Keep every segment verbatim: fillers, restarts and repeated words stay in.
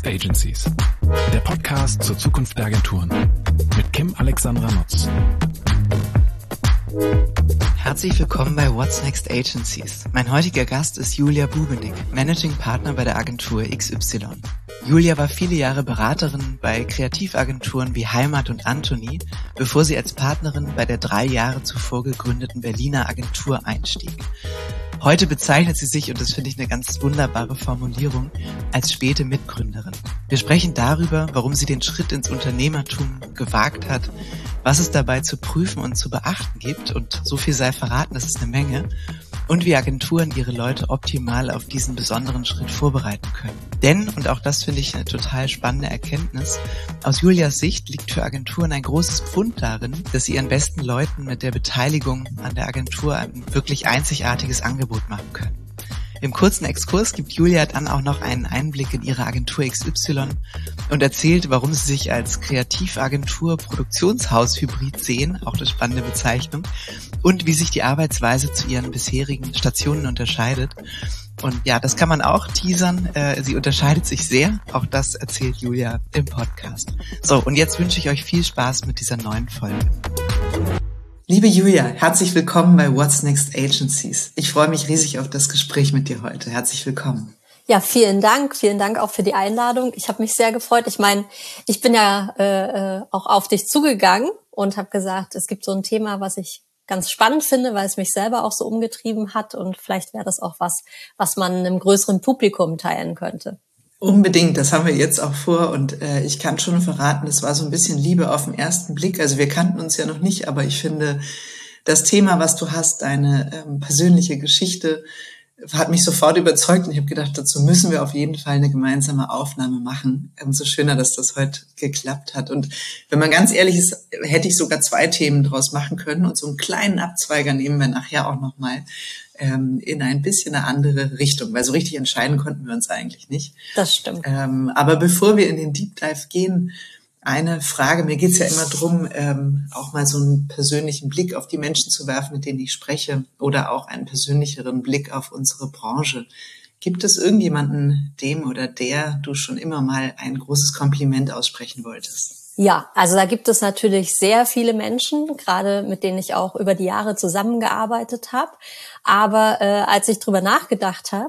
Agencies, der Podcast zur Zukunft der Agenturen mit Kim Alexandra Nutz. Herzlich willkommen bei What's Next Agencies. Mein heutiger Gast ist Julia Bubenick, Managing Partner bei der Agentur X Y. Julia war viele Jahre Beraterin bei Kreativagenturen wie Heimat und Anthony, bevor sie als Partnerin bei der drei Jahre zuvor gegründeten Berliner Agentur einstieg. Heute bezeichnet sie sich, und das finde ich eine ganz wunderbare Formulierung, als späte Mitgründerin. Wir sprechen darüber, warum sie den Schritt ins Unternehmertum gewagt hat, was es dabei zu prüfen und zu beachten gibt, und so viel sei verraten, das ist eine Menge, und wie Agenturen ihre Leute optimal auf diesen besonderen Schritt vorbereiten können. Denn, und auch das finde ich eine total spannende Erkenntnis, aus Julias Sicht liegt für Agenturen ein großes Pfund darin, dass sie ihren besten Leuten mit der Beteiligung an der Agentur ein wirklich einzigartiges Angebot machen können. Im kurzen Exkurs gibt Julia dann auch noch einen Einblick in ihre Agentur X Y und erzählt, warum sie sich als Kreativagentur Produktionshaus-Hybrid sehen, auch eine spannende Bezeichnung, und wie sich die Arbeitsweise zu ihren bisherigen Stationen unterscheidet. Und ja, das kann man auch teasern. Äh, sie unterscheidet sich sehr. Auch das erzählt Julia im Podcast. So, und jetzt wünsche ich euch viel Spaß mit dieser neuen Folge. Liebe Julia, herzlich willkommen bei What's Next Agencies. Ich freue mich riesig auf das Gespräch mit dir heute. Herzlich willkommen. Ja, vielen Dank. Vielen Dank auch für die Einladung. Ich habe mich sehr gefreut. Ich meine, ich bin ja äh, auch auf dich zugegangen und habe gesagt, es gibt so ein Thema, was ich ganz spannend finde, weil es mich selber auch so umgetrieben hat, und vielleicht wäre das auch was, was man einem größeren Publikum teilen könnte. Unbedingt, das haben wir jetzt auch vor, und äh, ich kann schon verraten, es war so ein bisschen Liebe auf den ersten Blick. Also wir kannten uns ja noch nicht, aber ich finde, das Thema, was du hast, deine ähm, persönliche Geschichte, hat mich sofort überzeugt, und ich habe gedacht, dazu müssen wir auf jeden Fall eine gemeinsame Aufnahme machen. Umso schöner, dass das heute geklappt hat. Und wenn man ganz ehrlich ist, hätte ich sogar zwei Themen draus machen können, und so einen kleinen Abzweiger nehmen wir nachher auch nochmal ähm, in ein bisschen eine andere Richtung, weil so richtig entscheiden konnten wir uns eigentlich nicht. Das stimmt. Ähm, aber bevor wir in den Deep Dive gehen, eine Frage. Mir geht's ja immer drum, ähm, auch mal so einen persönlichen Blick auf die Menschen zu werfen, mit denen ich spreche, oder auch einen persönlicheren Blick auf unsere Branche. Gibt es irgendjemanden, dem oder der du schon immer mal ein großes Kompliment aussprechen wolltest? Ja, also da gibt es natürlich sehr viele Menschen, gerade mit denen ich auch über die Jahre zusammengearbeitet habe. Aber äh, als ich drüber nachgedacht habe,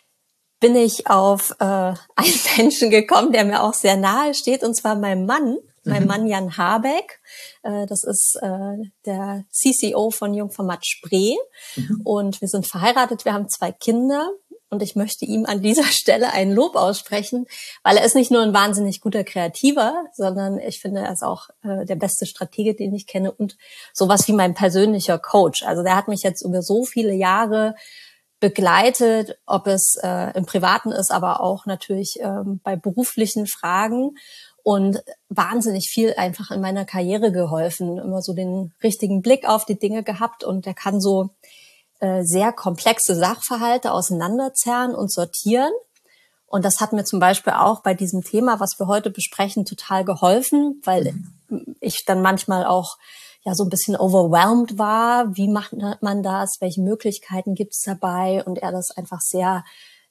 bin ich auf äh, einen Menschen gekommen, der mir auch sehr nahe steht, und zwar mein Mann, mein mhm. Mann Jan Habeck. Äh, das ist äh, der C C O von Jungformat Spree, mhm. und wir sind verheiratet, wir haben zwei Kinder, und ich möchte ihm an dieser Stelle ein Lob aussprechen, weil er ist nicht nur ein wahnsinnig guter Kreativer, sondern ich finde, er ist auch äh, der beste Stratege, den ich kenne, und sowas wie mein persönlicher Coach. Also der hat mich jetzt über so viele Jahre begleitet, ob es äh, im Privaten ist, aber auch natürlich ähm, bei beruflichen Fragen, und wahnsinnig viel einfach in meiner Karriere geholfen, immer so den richtigen Blick auf die Dinge gehabt, und der kann so äh, sehr komplexe Sachverhalte auseinanderzerren und sortieren. Und das hat mir zum Beispiel auch bei diesem Thema, was wir heute besprechen, total geholfen, weil mhm. ich dann manchmal auch ja so ein bisschen overwhelmed war. Wie macht man das? Welche Möglichkeiten gibt es dabei? Und er das einfach sehr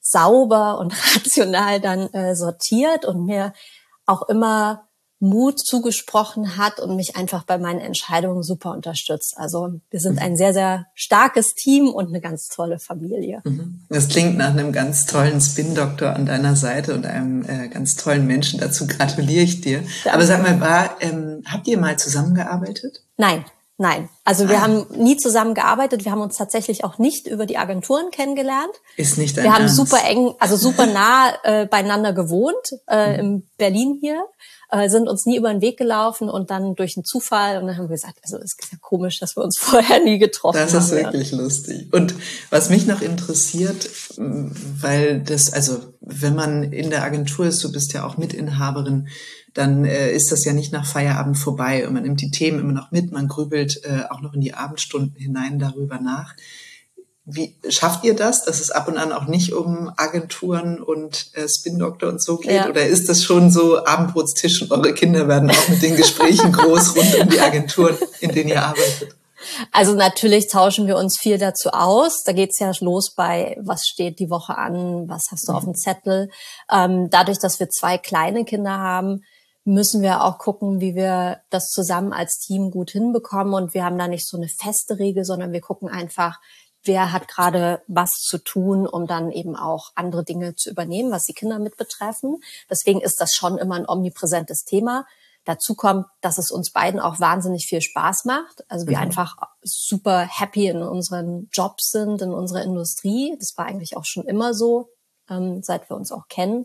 sauber und rational dann äh, sortiert und mir auch immer Mut zugesprochen hat und mich einfach bei meinen Entscheidungen super unterstützt. Also wir sind ein sehr, sehr starkes Team und eine ganz tolle Familie. Das klingt nach einem ganz tollen Spin-Doktor an deiner Seite und einem äh, ganz tollen Menschen. Dazu gratuliere ich dir. Danke. Aber sag mal, war, ähm, habt ihr mal zusammengearbeitet? Nein, nein. Also wir ah. haben nie zusammengearbeitet. Wir haben uns tatsächlich auch nicht über die Agenturen kennengelernt. Ist nicht dein Wir haben Ernst? super eng, also super nah äh, beieinander gewohnt, äh, mhm. in Berlin hier. Äh, sind uns nie über den Weg gelaufen, und dann durch einen Zufall, und dann haben wir gesagt, also es ist ja komisch, dass wir uns vorher nie getroffen haben. Das ist haben, wirklich ja. lustig. Und was mich noch interessiert, weil das, also wenn man in der Agentur ist, du bist ja auch Mitinhaberin, dann äh, ist das ja nicht nach Feierabend vorbei, und man nimmt die Themen immer noch mit, man grübelt äh, auch noch in die Abendstunden hinein darüber nach. Wie schafft ihr das, dass es ab und an auch nicht um Agenturen und äh, Spin-Doktor und so geht? Ja. Oder ist das schon so Abendbrotstisch, und eure Kinder werden auch mit den Gesprächen groß rund um die Agenturen, in denen ihr arbeitet? Also natürlich tauschen wir uns viel dazu aus. Da geht's ja los bei, was steht die Woche an, was hast du auf dem Zettel. Ähm, dadurch, dass wir zwei kleine Kinder haben, müssen wir auch gucken, wie wir das zusammen als Team gut hinbekommen. Und wir haben da nicht so eine feste Regel, sondern wir gucken einfach, wer hat gerade was zu tun, um dann eben auch andere Dinge zu übernehmen, was die Kinder mit betreffen. Deswegen ist das schon immer ein omnipräsentes Thema. Dazu kommt, dass es uns beiden auch wahnsinnig viel Spaß macht. Also wir mhm. einfach super happy in unseren Jobs sind, in unserer Industrie. Das war eigentlich auch schon immer so, ähm, seit wir uns auch kennen.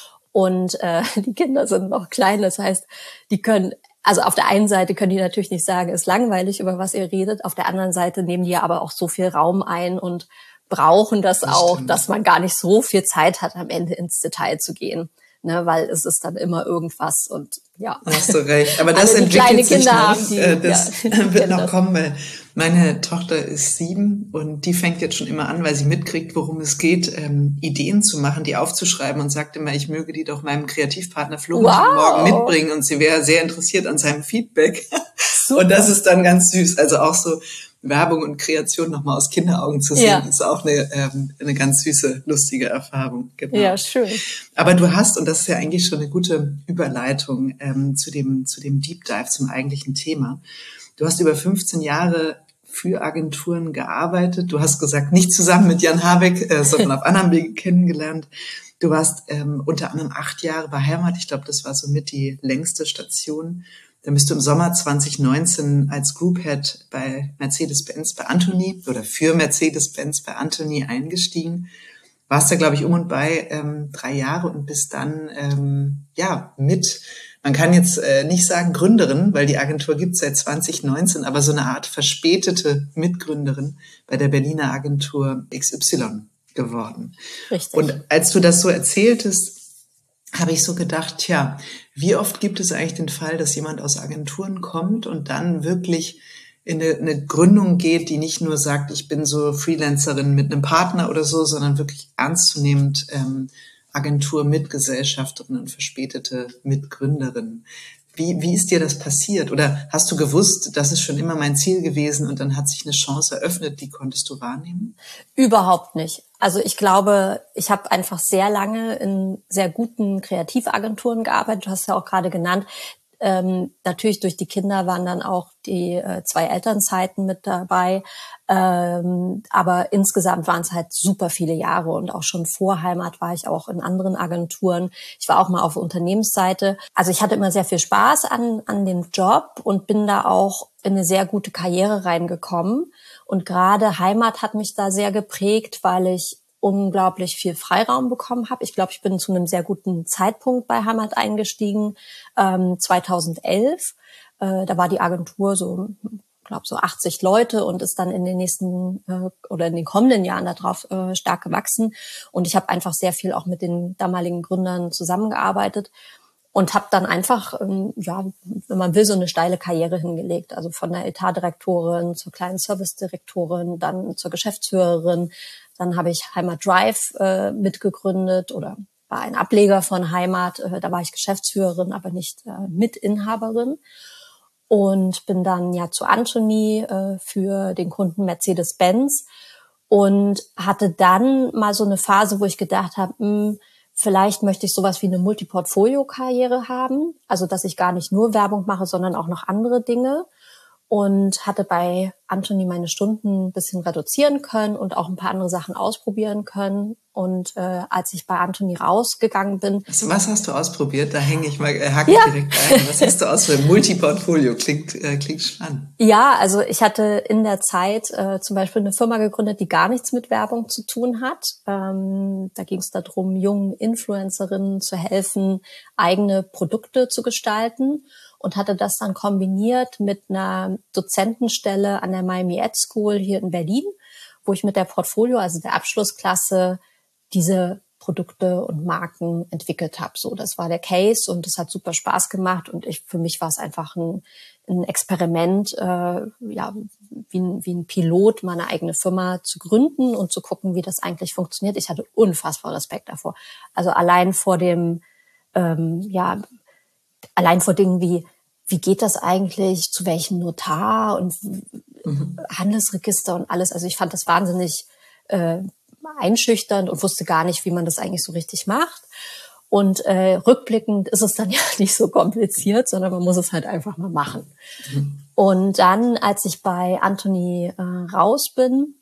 Und äh, die Kinder sind noch klein, das heißt, die können, also auf der einen Seite können die natürlich nicht sagen, ist langweilig, über was ihr redet. Auf der anderen Seite nehmen die ja aber auch so viel Raum ein und brauchen das, das auch, stimmt. dass man gar nicht so viel Zeit hat, am Ende ins Detail zu gehen. Ne, weil es ist dann immer irgendwas und ja. Hast du recht. Aber das also entwickelt sich noch. Haben, die, das ja, wird noch das. kommen, weil meine Tochter ist sieben und die fängt jetzt schon immer an, weil sie mitkriegt, worum es geht, ähm, Ideen zu machen, die aufzuschreiben und sagt immer, ich möge die doch meinem Kreativpartner Flo wow. morgen mitbringen und sie wäre sehr interessiert an seinem Feedback. Super. Und das ist dann ganz süß. Also auch so Werbung und Kreation nochmal aus Kinderaugen zu sehen, ja. ist auch eine, ähm, eine ganz süße, lustige Erfahrung. Genau. Ja, schön. Aber du hast, und das ist ja eigentlich schon eine gute Überleitung ähm, zu dem, zu dem Deep Dive, zum eigentlichen Thema. Du hast über fünfzehn Jahre für Agenturen gearbeitet. Du hast gesagt, nicht zusammen mit Jan Habeck, äh, sondern auf anderem Wege kennengelernt. Du warst ähm, unter anderem acht Jahre bei Heimat. Ich glaube, das war somit die längste Station. Dann bist du im Sommer zwanzig neunzehn als Group Head bei Mercedes-Benz bei Antony oder für Mercedes-Benz bei Antony eingestiegen. Warst da, glaube ich, um und bei ähm, drei Jahre und bist dann ähm, ja mit, man kann jetzt äh, nicht sagen Gründerin, weil die Agentur gibt es seit zwanzig neunzehn, aber so eine Art verspätete Mitgründerin bei der Berliner Agentur X Y geworden. Richtig. Und als du das so erzähltest, habe ich so gedacht, tja, wie oft gibt es eigentlich den Fall, dass jemand aus Agenturen kommt und dann wirklich in eine, eine Gründung geht, die nicht nur sagt, ich bin so Freelancerin mit einem Partner oder so, sondern wirklich ernstzunehmend ähm, Agentur-Mitgesellschafterin und verspätete Mitgründerin. Wie, wie ist dir das passiert? Oder hast du gewusst, das ist schon immer mein Ziel gewesen und dann hat sich eine Chance eröffnet, die konntest du wahrnehmen? Überhaupt nicht. Also ich glaube, ich habe einfach sehr lange in sehr guten Kreativagenturen gearbeitet. Du hast ja auch gerade genannt, ähm, natürlich durch die Kinder waren dann auch die äh, zwei Elternzeiten mit dabei. Ähm, aber insgesamt waren es halt super viele Jahre und auch schon vor Heimat war ich auch in anderen Agenturen. Ich war auch mal auf Unternehmensseite. Also ich hatte immer sehr viel Spaß an, an dem Job und bin da auch in eine sehr gute Karriere reingekommen. Und gerade Heimat hat mich da sehr geprägt, weil ich unglaublich viel Freiraum bekommen habe. Ich glaube, ich bin zu einem sehr guten Zeitpunkt bei Heimat eingestiegen, ähm, zweitausendelf. Äh, da war die Agentur so, ich glaube, so achtzig Leute und ist dann in den nächsten äh, oder in den kommenden Jahren darauf äh, stark gewachsen. Und ich habe einfach sehr viel auch mit den damaligen Gründern zusammengearbeitet und habe dann einfach, ähm, ja, wenn man will, so eine steile Karriere hingelegt. Also von der Etatdirektorin zur kleinen Servicedirektorin, dann zur Geschäftsführerin. Dann habe ich Heimat Drive äh, mitgegründet oder war ein Ableger von Heimat. Äh, da war ich Geschäftsführerin, aber nicht äh, Mitinhaberin. Und bin dann ja zu Antony äh, für den Kunden Mercedes-Benz und hatte dann mal so eine Phase, wo ich gedacht habe, mh, vielleicht möchte ich sowas wie eine Multiportfolio-Karriere haben. Also dass ich gar nicht nur Werbung mache, sondern auch noch andere Dinge. Und hatte bei Antony meine Stunden ein bisschen reduzieren können und auch ein paar andere Sachen ausprobieren können. Und äh, als ich bei Antony rausgegangen bin... Also was hast du ausprobiert? Da hänge ich mal, äh, hake ich ja. direkt ein. Was hast du ausprobiert? Multiportfolio, klingt, äh, klingt spannend. Ja, also ich hatte in der Zeit äh, zum Beispiel eine Firma gegründet, die gar nichts mit Werbung zu tun hat. Ähm, da ging es darum, jungen Influencerinnen zu helfen, eigene Produkte zu gestalten. Und hatte das dann kombiniert mit einer Dozentenstelle an der Miami Ad School hier in Berlin, wo ich mit der Portfolio, also der Abschlussklasse, diese Produkte und Marken entwickelt habe. So, das war der Case und das hat super Spaß gemacht und ich, für mich war es einfach ein, ein Experiment, äh, ja, wie ein, wie ein Pilot, meine eigene Firma zu gründen und zu gucken, wie das eigentlich funktioniert. Ich hatte unfassbar Respekt davor. Also allein vor dem, ähm, ja, allein vor Dingen wie, wie geht das eigentlich, zu welchem Notar und mhm. Handelsregister und alles. Also ich fand das wahnsinnig äh, einschüchternd und wusste gar nicht, wie man das eigentlich so richtig macht. Und äh, rückblickend ist es dann ja nicht so kompliziert, sondern man muss es halt einfach mal machen. Mhm. Und dann, als ich bei Anthony äh, raus bin,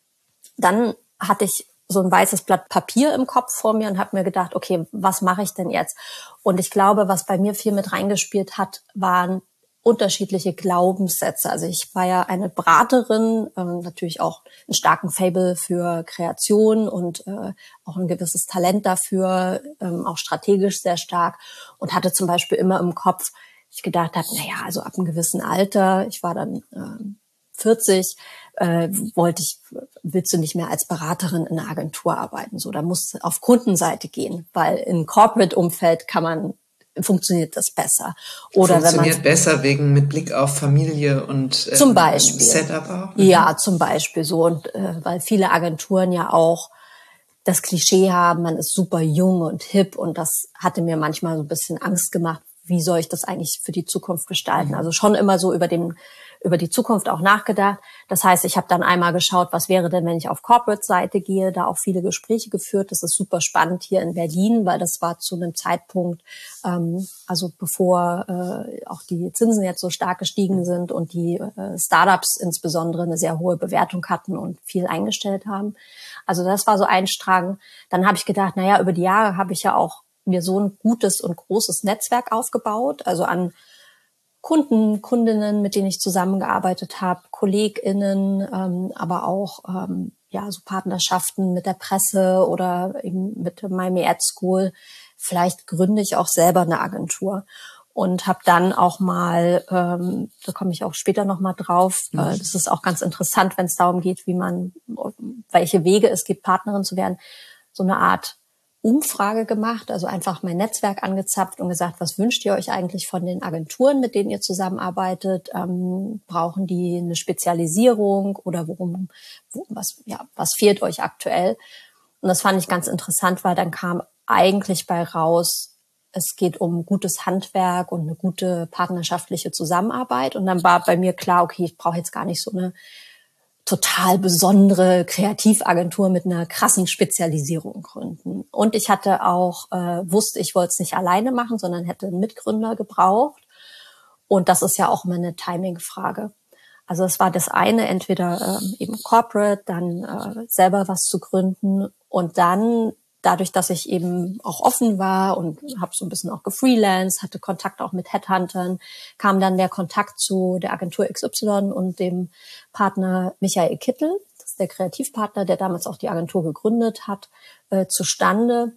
dann hatte ich so ein weißes Blatt Papier im Kopf vor mir und habe mir gedacht, okay, was mache ich denn jetzt? Und ich glaube, was bei mir viel mit reingespielt hat, waren unterschiedliche Glaubenssätze. Also ich war ja eine Beraterin, ähm, natürlich auch einen starken Faible für Kreation und äh, auch ein gewisses Talent dafür, ähm, auch strategisch sehr stark und hatte zum Beispiel immer im Kopf, ich gedacht habe, naja, also ab einem gewissen Alter, ich war dann äh, vierzig, äh, wollte ich, willst du nicht mehr als Beraterin in einer Agentur arbeiten. So, da musst du auf Kundenseite gehen, weil im Corporate-Umfeld kann man, funktioniert das besser. Oder funktioniert wenn man besser wegen mit Blick auf Familie und ähm, zum Beispiel. Setup auch? Mhm. Ja, zum Beispiel so. Und äh, weil viele Agenturen ja auch das Klischee haben, man ist super jung und hip und das hatte mir manchmal so ein bisschen Angst gemacht, wie soll ich das eigentlich für die Zukunft gestalten? Mhm. Also schon immer so über den über die Zukunft auch nachgedacht. Das heißt, ich habe dann einmal geschaut, was wäre denn, wenn ich auf Corporate-Seite gehe, da auch viele Gespräche geführt. Das ist super spannend hier in Berlin, weil das war zu einem Zeitpunkt, ähm, also bevor äh, auch die Zinsen jetzt so stark gestiegen sind und die äh, Startups insbesondere eine sehr hohe Bewertung hatten und viel eingestellt haben. Also das war so ein Strang. Dann habe ich gedacht, naja, über die Jahre habe ich ja auch mir so ein gutes und großes Netzwerk aufgebaut, also an Kunden, Kundinnen, mit denen ich zusammengearbeitet habe, KollegInnen, ähm, aber auch ähm, ja so Partnerschaften mit der Presse oder eben mit Miami Ad School. Vielleicht gründe ich auch selber eine Agentur und habe dann auch mal, ähm, da komme ich auch später noch mal drauf. Mhm. Äh, das ist auch ganz interessant, wenn es darum geht, wie man, welche Wege es gibt, Partnerin zu werden. So eine Art Umfrage gemacht, also einfach mein Netzwerk angezapft und gesagt, was wünscht ihr euch eigentlich von den Agenturen, mit denen ihr zusammenarbeitet? Ähm, brauchen die eine Spezialisierung oder worum, wo, was, ja, was fehlt euch aktuell? Und das fand ich ganz interessant, weil dann kam eigentlich bei raus, es geht um gutes Handwerk und eine gute partnerschaftliche Zusammenarbeit. Und dann war bei mir klar, okay, ich brauche jetzt gar nicht so eine total besondere Kreativagentur mit einer krassen Spezialisierung gründen. Und ich hatte auch, äh, wusste, ich wollte es nicht alleine machen, sondern hätte einen Mitgründer gebraucht. Und das ist ja auch immer eine Timing-Frage. Also es war das eine, entweder ähm, eben Corporate, dann äh, selber was zu gründen und dann dadurch, dass ich eben auch offen war und habe so ein bisschen auch gefreelanced, hatte Kontakt auch mit Headhuntern, kam dann der Kontakt zu der Agentur X Y und dem Partner Michael Kittel, das ist der Kreativpartner, der damals auch die Agentur gegründet hat, äh, zustande.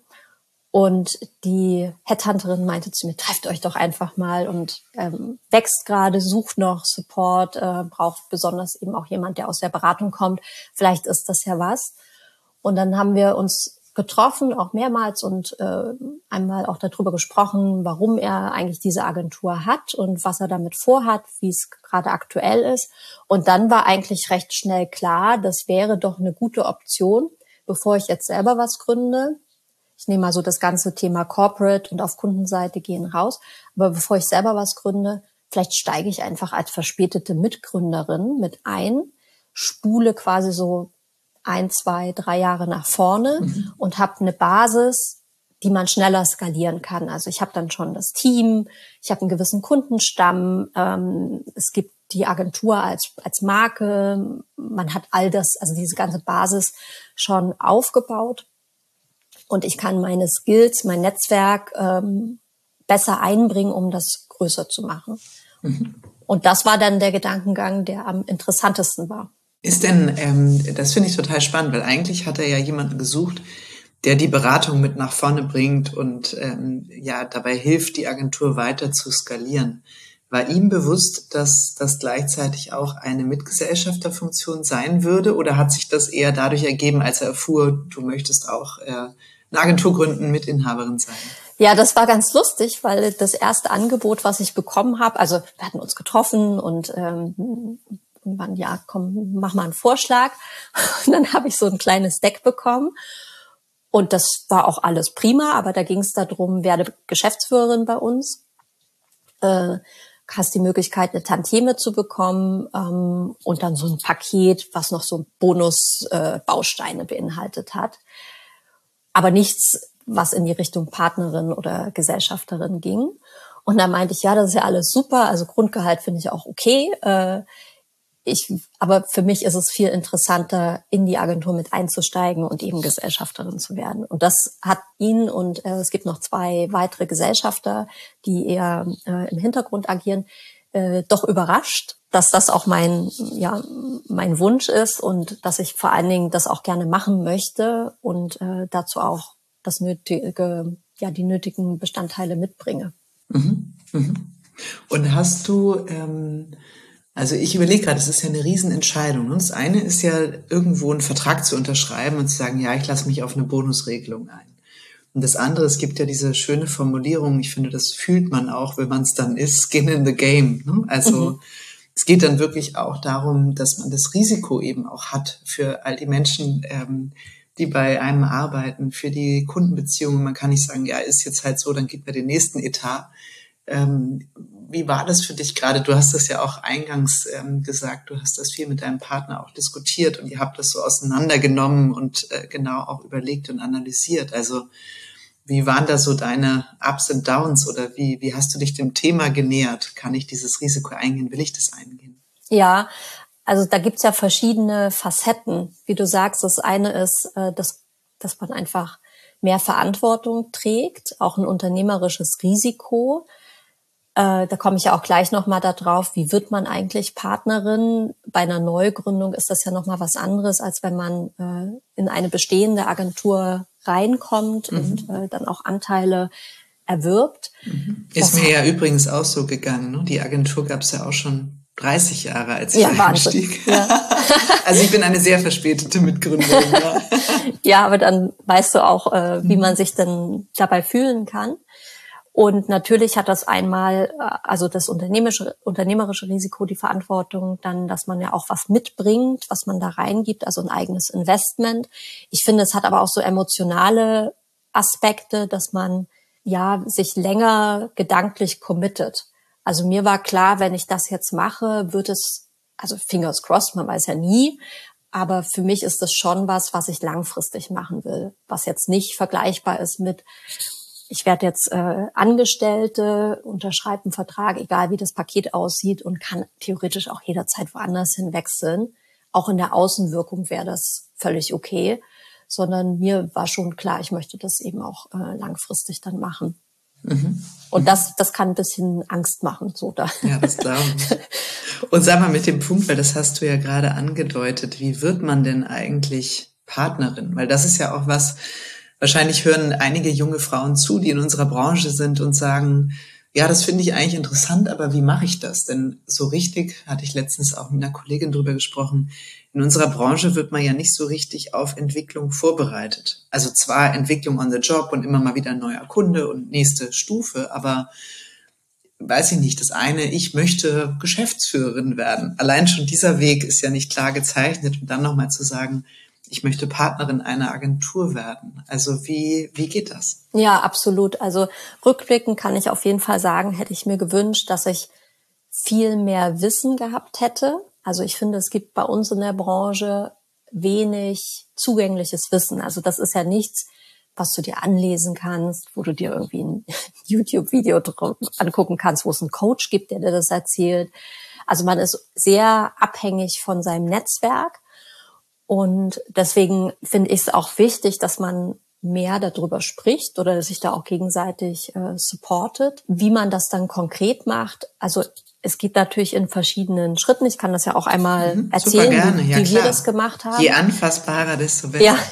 Und die Headhunterin meinte zu mir, trefft euch doch einfach mal und ähm, wächst gerade, sucht noch Support, äh, braucht besonders eben auch jemand, der aus der Beratung kommt. Vielleicht ist das ja was. Und dann haben wir uns getroffen, auch mehrmals und äh, einmal auch darüber gesprochen, warum er eigentlich diese Agentur hat und was er damit vorhat, wie es gerade aktuell ist. Und dann war eigentlich recht schnell klar, das wäre doch eine gute Option, bevor ich jetzt selber was gründe. Ich nehme mal so das ganze Thema Corporate und auf Kundenseite gehen raus. Aber bevor ich selber was gründe, vielleicht steige ich einfach als verspätete Mitgründerin mit ein, spule quasi so ein, zwei, drei Jahre nach vorne mhm. und habe eine Basis, die man schneller skalieren kann. Also ich habe dann schon das Team, ich habe einen gewissen Kundenstamm, ähm, es gibt die Agentur als als Marke, man hat all das, also diese ganze Basis schon aufgebaut und ich kann meine Skills, mein Netzwerk ähm, besser einbringen, um das größer zu machen. Mhm. Und das war dann der Gedankengang, der am interessantesten war. Ist denn, ähm, das finde ich total spannend, weil eigentlich hat er ja jemanden gesucht, der die Beratung mit nach vorne bringt und ähm, ja dabei hilft, die Agentur weiter zu skalieren. War ihm bewusst, dass das gleichzeitig auch eine Mitgesellschafterfunktion sein würde oder hat sich das eher dadurch ergeben, als er erfuhr, du möchtest auch äh, eine Agentur gründen, Mitinhaberin sein? Ja, das war ganz lustig, weil das erste Angebot, was ich bekommen habe, also wir hatten uns getroffen und ähm, irgendwann, ja, komm, mach mal einen Vorschlag. Und dann habe ich so ein kleines Deck bekommen. Und das war auch alles prima, aber da ging es darum, werde Geschäftsführerin bei uns. Äh, hast die Möglichkeit, eine Tantieme zu bekommen ähm, und dann so ein Paket, was noch so Bonus-Bausteine äh, beinhaltet hat. Aber nichts, was in die Richtung Partnerin oder Gesellschafterin ging. Und da meinte ich, ja, das ist ja alles super. Also Grundgehalt finde ich auch okay. Äh, ich, aber für mich ist es viel interessanter, in die Agentur mit einzusteigen und eben Gesellschafterin zu werden. Und das hat ihn und äh, es gibt noch zwei weitere Gesellschafter, die eher äh, im Hintergrund agieren, äh, doch überrascht, dass das auch mein, ja, mein Wunsch ist und dass ich vor allen Dingen das auch gerne machen möchte und äh, dazu auch das nötige, ja, die nötigen Bestandteile mitbringe. Mhm. Mhm. Und hast du, ähm, also ich überlege gerade, es ist ja eine Riesenentscheidung. Ne? Das eine ist ja, irgendwo einen Vertrag zu unterschreiben und zu sagen, ja, ich lasse mich auf eine Bonusregelung ein. Und das andere, es gibt ja diese schöne Formulierung, ich finde, das fühlt man auch, wenn man es dann ist, Skin in the Game. Ne? Also mhm. es geht dann wirklich auch darum, dass man das Risiko eben auch hat für all die Menschen, ähm, die bei einem arbeiten, für die Kundenbeziehungen. Man kann nicht sagen, ja, ist jetzt halt so, dann geht mir den nächsten Etat. Ähm, wie war das für dich gerade? Du hast das ja auch eingangs ähm, gesagt, du hast das viel mit deinem Partner auch diskutiert und ihr habt das so auseinandergenommen und äh, genau auch überlegt und analysiert. Also wie waren da so deine Ups und Downs oder wie, wie hast du dich dem Thema genähert? Kann ich dieses Risiko eingehen? Will ich das eingehen? Ja, also da gibt's ja verschiedene Facetten. Wie du sagst, das eine ist, äh, dass, dass man einfach mehr Verantwortung trägt, auch ein unternehmerisches Risiko. Äh, da komme ich ja auch gleich nochmal da drauf, wie wird man eigentlich Partnerin? Bei einer Neugründung ist das ja nochmal was anderes, als wenn man äh, in eine bestehende Agentur reinkommt mhm. und äh, dann auch Anteile erwirbt. Mhm. Ist das mir ja übrigens auch so gegangen. Ne? Die Agentur gab es ja auch schon dreißig Jahre, als ich ja, einstieg. Ja. Also ich bin eine sehr verspätete Mitgründerin. Ja. Ja, aber dann weißt du auch, äh, wie man sich denn dabei fühlen kann. Und natürlich hat das einmal, also das unternehmerische, unternehmerische Risiko, die Verantwortung, dann, dass man ja auch was mitbringt, was man da reingibt, also ein eigenes Investment. Ich finde, es hat aber auch so emotionale Aspekte, dass man ja sich länger gedanklich committet. Also mir war klar, wenn ich das jetzt mache, wird es, also fingers crossed, man weiß ja nie, aber für mich ist das schon was, was ich langfristig machen will, was jetzt nicht vergleichbar ist mit ich werde jetzt äh, Angestellte, unterschreibe einen Vertrag, egal wie das Paket aussieht und kann theoretisch auch jederzeit woanders hin wechseln. Auch in der Außenwirkung wäre das völlig okay, sondern mir war schon klar, ich möchte das eben auch äh, langfristig dann machen. Mhm. Und das, das kann ein bisschen Angst machen, so da. Ja, das glaube ich. Und sag mal mit dem Punkt, weil das hast du ja gerade angedeutet, wie wird man denn eigentlich Partnerin? Weil das ist ja auch was, wahrscheinlich hören einige junge Frauen zu, die in unserer Branche sind und sagen, ja, das finde ich eigentlich interessant, aber wie mache ich das? Denn so richtig, hatte ich letztens auch mit einer Kollegin drüber gesprochen, in unserer Branche wird man ja nicht so richtig auf Entwicklung vorbereitet. Also zwar Entwicklung on the job und immer mal wieder ein neuer Kunde und nächste Stufe, aber weiß ich nicht, das eine, ich möchte Geschäftsführerin werden. Allein schon dieser Weg ist ja nicht klar gezeichnet und dann nochmal zu sagen, ich möchte Partnerin einer Agentur werden. Also wie, wie geht das? Ja, absolut. Also rückblickend kann ich auf jeden Fall sagen, hätte ich mir gewünscht, dass ich viel mehr Wissen gehabt hätte. Also ich finde, es gibt bei uns in der Branche wenig zugängliches Wissen. Also das ist ja nichts, was du dir anlesen kannst, wo du dir irgendwie ein YouTube-Video angucken kannst, wo es einen Coach gibt, der dir das erzählt. Also man ist sehr abhängig von seinem Netzwerk. Und deswegen finde ich es auch wichtig, dass man mehr darüber spricht oder sich da auch gegenseitig äh, supportet. Wie man das dann konkret macht, also es geht natürlich in verschiedenen Schritten. Ich kann das ja auch einmal mhm, erzählen, gerne. Ja, wie klar. wir das gemacht haben. Je anfassbarer, desto besser. Ja,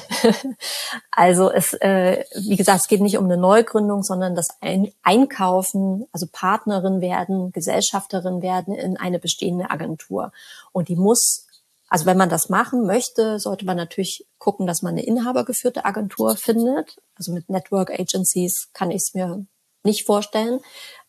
also es, äh, wie gesagt, es geht nicht um eine Neugründung, sondern das Ein- Einkaufen, also Partnerin werden, Gesellschafterin werden in eine bestehende Agentur. Und die muss Also wenn man das machen möchte, sollte man natürlich gucken, dass man eine inhabergeführte Agentur findet. Also mit Network Agencies kann ich es mir nicht vorstellen.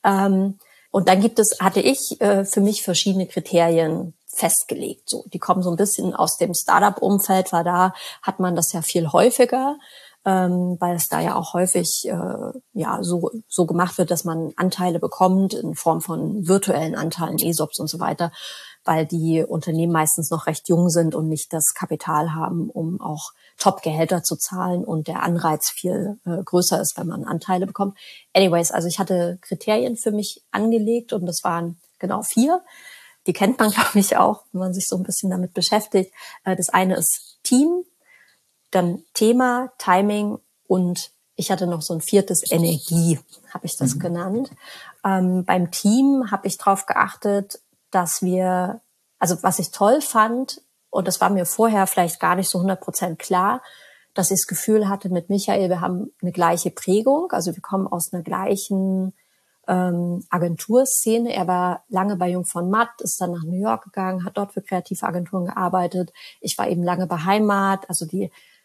Und dann gibt es, hatte ich für mich verschiedene Kriterien festgelegt. So, die kommen so ein bisschen aus dem Startup-Umfeld, weil da hat man das ja viel häufiger. ähm, weil es da ja auch häufig äh, ja so so gemacht wird, dass man Anteile bekommt in Form von virtuellen Anteilen, E S O Ps und so weiter, weil die Unternehmen meistens noch recht jung sind und nicht das Kapital haben, um auch Top-Gehälter zu zahlen und der Anreiz viel äh, größer ist, wenn man Anteile bekommt. Anyways, also ich hatte Kriterien für mich angelegt und das waren genau vier. Die kennt man, glaube ich, auch, wenn man sich so ein bisschen damit beschäftigt. Äh, das eine ist Team, dann Thema, Timing und ich hatte noch so ein viertes, Energie, habe ich das mhm. genannt. Ähm, beim Team habe ich darauf geachtet, dass wir, also was ich toll fand, und das war mir vorher vielleicht gar nicht so hundert Prozent klar, dass ich das Gefühl hatte mit Michael, wir haben eine gleiche Prägung. Also wir kommen aus einer gleichen ähm, Agenturszene. Er war lange bei Jung von Matt, ist dann nach New York gegangen, hat dort für Kreativagenturen gearbeitet. Ich war eben lange bei Heimat. Also die,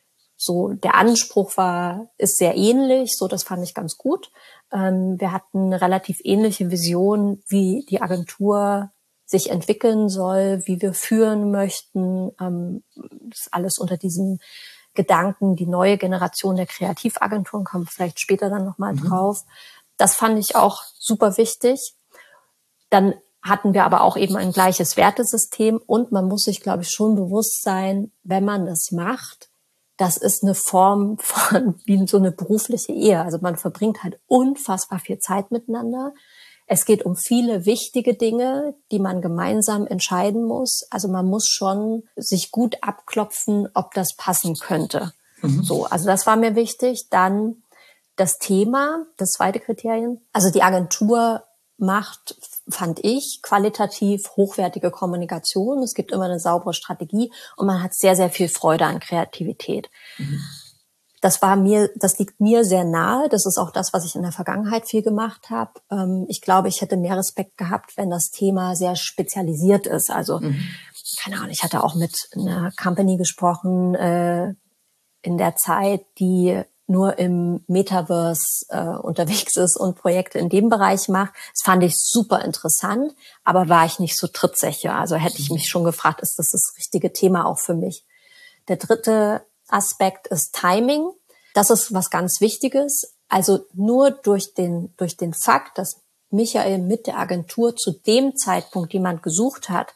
so der Anspruch war, ist sehr ähnlich. So, das fand ich ganz gut. Ähm, wir hatten eine relativ ähnliche Vision, wie die Agentur sich entwickeln soll, wie wir führen möchten. Ähm, das alles unter diesem Gedanken, die neue Generation der Kreativagenturen, kommt vielleicht später dann nochmal mhm. drauf. Das fand ich auch super wichtig. Dann hatten wir aber auch eben ein gleiches Wertesystem und man muss sich, glaube ich, schon bewusst sein, wenn man das macht, das ist eine Form von wie so eine berufliche Ehe. Also man verbringt halt unfassbar viel Zeit miteinander. Es geht um viele wichtige Dinge, die man gemeinsam entscheiden muss. Also man muss schon sich gut abklopfen, ob das passen könnte. Mhm. So, also das war mir wichtig. Dann das Thema, das zweite Kriterium. Also die Agentur macht, fand ich, qualitativ hochwertige Kommunikation. Es gibt immer eine saubere Strategie und man hat sehr, sehr viel Freude an Kreativität. Mhm. Das war mir, das liegt mir sehr nahe. Das ist auch das, was ich in der Vergangenheit viel gemacht habe. Ich glaube, ich hätte mehr Respekt gehabt, wenn das Thema sehr spezialisiert ist. Also, mhm. keine Ahnung, ich hatte auch mit einer Company gesprochen äh, in der Zeit, die nur im Metaverse äh, unterwegs ist und Projekte in dem Bereich macht. Das fand ich super interessant, aber war ich nicht so trittsicher. Also hätte ich mich schon gefragt, ist das das richtige Thema auch für mich? Der dritte Aspekt ist Timing. Das ist was ganz Wichtiges. Also nur durch den, durch den Fakt, dass Michael mit der Agentur zu dem Zeitpunkt jemand gesucht hat,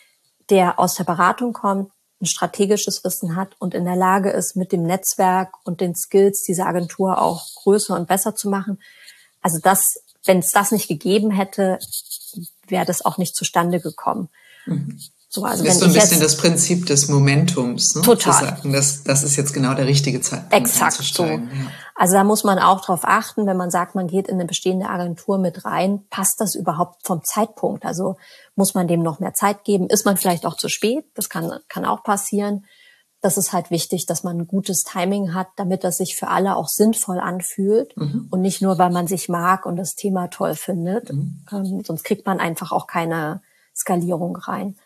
der aus der Beratung kommt, ein strategisches Wissen hat und in der Lage ist, mit dem Netzwerk und den Skills dieser Agentur auch größer und besser zu machen. Also das, wenn es das nicht gegeben hätte, wäre das auch nicht zustande gekommen. Mhm. So, also das ist wenn so ein ich bisschen das Prinzip des Momentums, ne? Total. Zu sagen, das, das ist jetzt genau der richtige Zeitpunkt. Exakt so. Ja. Also da muss man auch drauf achten, wenn man sagt, man geht in eine bestehende Agentur mit rein, passt das überhaupt vom Zeitpunkt? Also muss man dem noch mehr Zeit geben? Ist man vielleicht auch zu spät? Das kann, kann auch passieren. Das ist halt wichtig, dass man ein gutes Timing hat, damit das sich für alle auch sinnvoll anfühlt mhm. und nicht nur, weil man sich mag und das Thema toll findet. Mhm. Ähm, sonst kriegt man einfach auch keine Skalierung rein.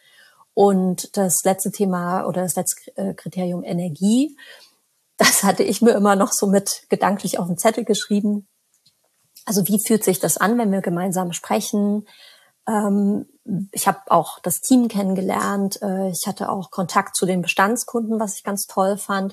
Und das letzte Thema oder das letzte Kriterium Energie, das hatte ich mir immer noch so mit gedanklich auf den Zettel geschrieben. Also wie fühlt sich das an, wenn wir gemeinsam sprechen? Ich habe auch das Team kennengelernt. Ich hatte auch Kontakt zu den Bestandskunden, was ich ganz toll fand.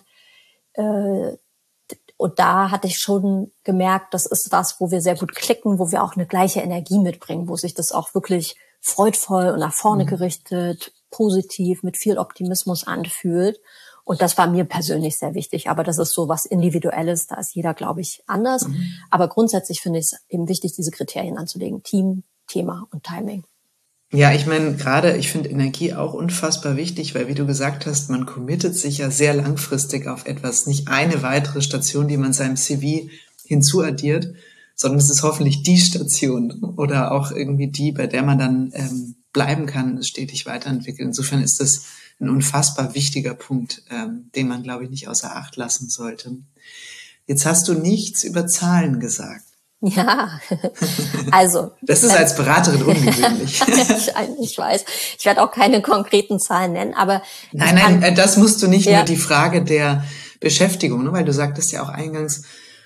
Und da hatte ich schon gemerkt, das ist was, wo wir sehr gut klicken, wo wir auch eine gleiche Energie mitbringen, wo sich das auch wirklich freudvoll und nach vorne gerichtet, positiv, mit viel Optimismus anfühlt. Und das war mir persönlich sehr wichtig. Aber das ist so was Individuelles, da ist jeder, glaube ich, anders. Mhm. Aber grundsätzlich finde ich es eben wichtig, diese Kriterien anzulegen. Team, Thema und Timing. Ja, ich meine, gerade, ich finde Energie auch unfassbar wichtig, weil, wie du gesagt hast, man committet sich ja sehr langfristig auf etwas. Nicht eine weitere Station, die man seinem C V hinzuaddiert, sondern es ist hoffentlich die Station oder auch irgendwie die, bei der man dann ähm, bleiben kann, stetig weiterentwickeln. Insofern ist das ein unfassbar wichtiger Punkt, ähm, den man, glaube ich, nicht außer Acht lassen sollte. Jetzt hast du nichts über Zahlen gesagt. Ja, also. Das ist als Beraterin ungewöhnlich. ich, ich weiß. Ich werde auch keine konkreten Zahlen nennen, aber. Nein, nein, kann, das musst du nicht, ja. Nur die Frage der Beschäftigung, ne? Weil du sagtest ja auch eingangs,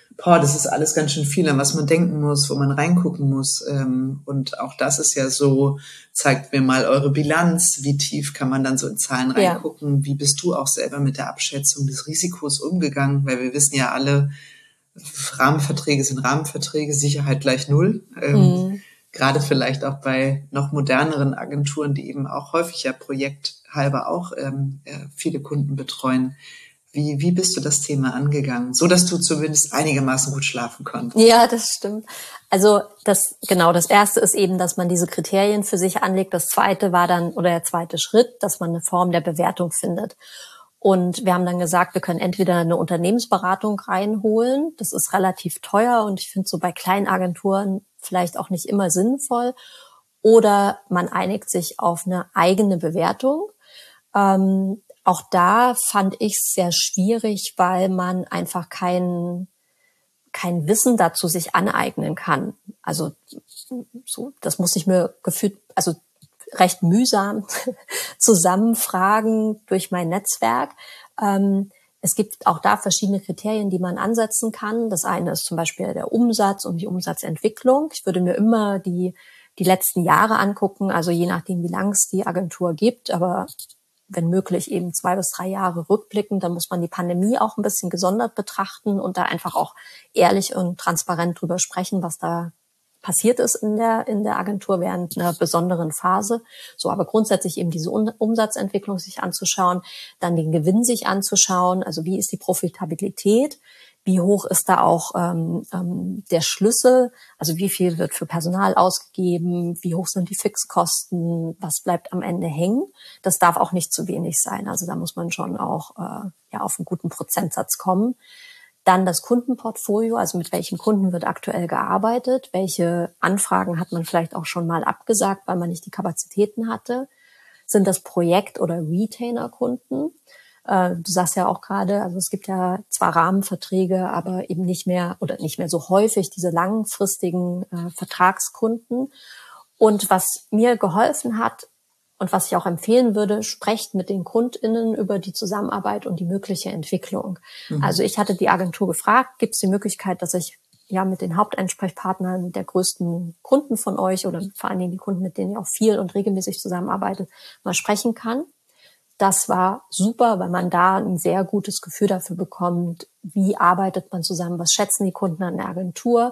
boah, das ist alles ganz schön viel, an was man denken muss, wo man reingucken muss. Und auch das ist ja so, zeigt mir mal eure Bilanz, wie tief kann man dann so in Zahlen reingucken, ja. Wie bist du auch selber mit der Abschätzung des Risikos umgegangen, weil wir wissen ja alle, Rahmenverträge sind Rahmenverträge, Sicherheit gleich null. Mhm. Gerade vielleicht auch bei noch moderneren Agenturen, die eben auch häufig ja projekthalber auch ähm, viele Kunden betreuen. Wie, wie bist du das Thema angegangen, so dass du zumindest einigermaßen gut schlafen konntest? Ja, das stimmt. Also das genau, das erste ist eben, dass man diese Kriterien für sich anlegt. Das zweite war dann, oder der zweite Schritt, dass man eine Form der Bewertung findet. Und wir haben dann gesagt, wir können entweder eine Unternehmensberatung reinholen. Das ist relativ teuer und ich finde so bei kleinen Agenturen vielleicht auch nicht immer sinnvoll. Oder man einigt sich auf eine eigene Bewertung. Ähm, Auch da fand ich es sehr schwierig, weil man einfach kein, kein Wissen dazu sich aneignen kann. Also so, das muss ich mir gefühlt, also recht mühsam zusammenfragen durch mein Netzwerk. Ähm, es gibt auch da verschiedene Kriterien, die man ansetzen kann. Das eine ist zum Beispiel der Umsatz und die Umsatzentwicklung. Ich würde mir immer die, die letzten Jahre angucken, also je nachdem, wie lang es die Agentur gibt, aber wenn möglich eben zwei bis drei Jahre rückblicken, dann muss man die Pandemie auch ein bisschen gesondert betrachten und da einfach auch ehrlich und transparent drüber sprechen, was da passiert ist in der, in der Agentur während einer besonderen Phase. So, aber grundsätzlich eben diese Umsatzentwicklung sich anzuschauen, dann den Gewinn sich anzuschauen, also wie ist die Profitabilität, wie hoch ist da auch ähm, ähm, der Schlüssel, also wie viel wird für Personal ausgegeben, wie hoch sind die Fixkosten, was bleibt am Ende hängen. Das darf auch nicht zu wenig sein, also da muss man schon auch äh, ja auf einen guten Prozentsatz kommen. Dann das Kundenportfolio, also mit welchen Kunden wird aktuell gearbeitet, welche Anfragen hat man vielleicht auch schon mal abgesagt, weil man nicht die Kapazitäten hatte. Sind das Projekt- oder Retainer-Kunden? Du sagst ja auch gerade, also es gibt ja zwar Rahmenverträge, aber eben nicht mehr oder nicht mehr so häufig diese langfristigen äh, Vertragskunden. Und was mir geholfen hat und was ich auch empfehlen würde, sprecht mit den KundInnen über die Zusammenarbeit und die mögliche Entwicklung. Mhm. Also ich hatte die Agentur gefragt, gibt es die Möglichkeit, dass ich ja mit den Haupteinsprechpartnern der größten Kunden von euch oder vor allen Dingen die Kunden, mit denen ihr auch viel und regelmäßig zusammenarbeitet, mal sprechen kann. Das war super, weil man da ein sehr gutes Gefühl dafür bekommt, wie arbeitet man zusammen, was schätzen die Kunden an der Agentur.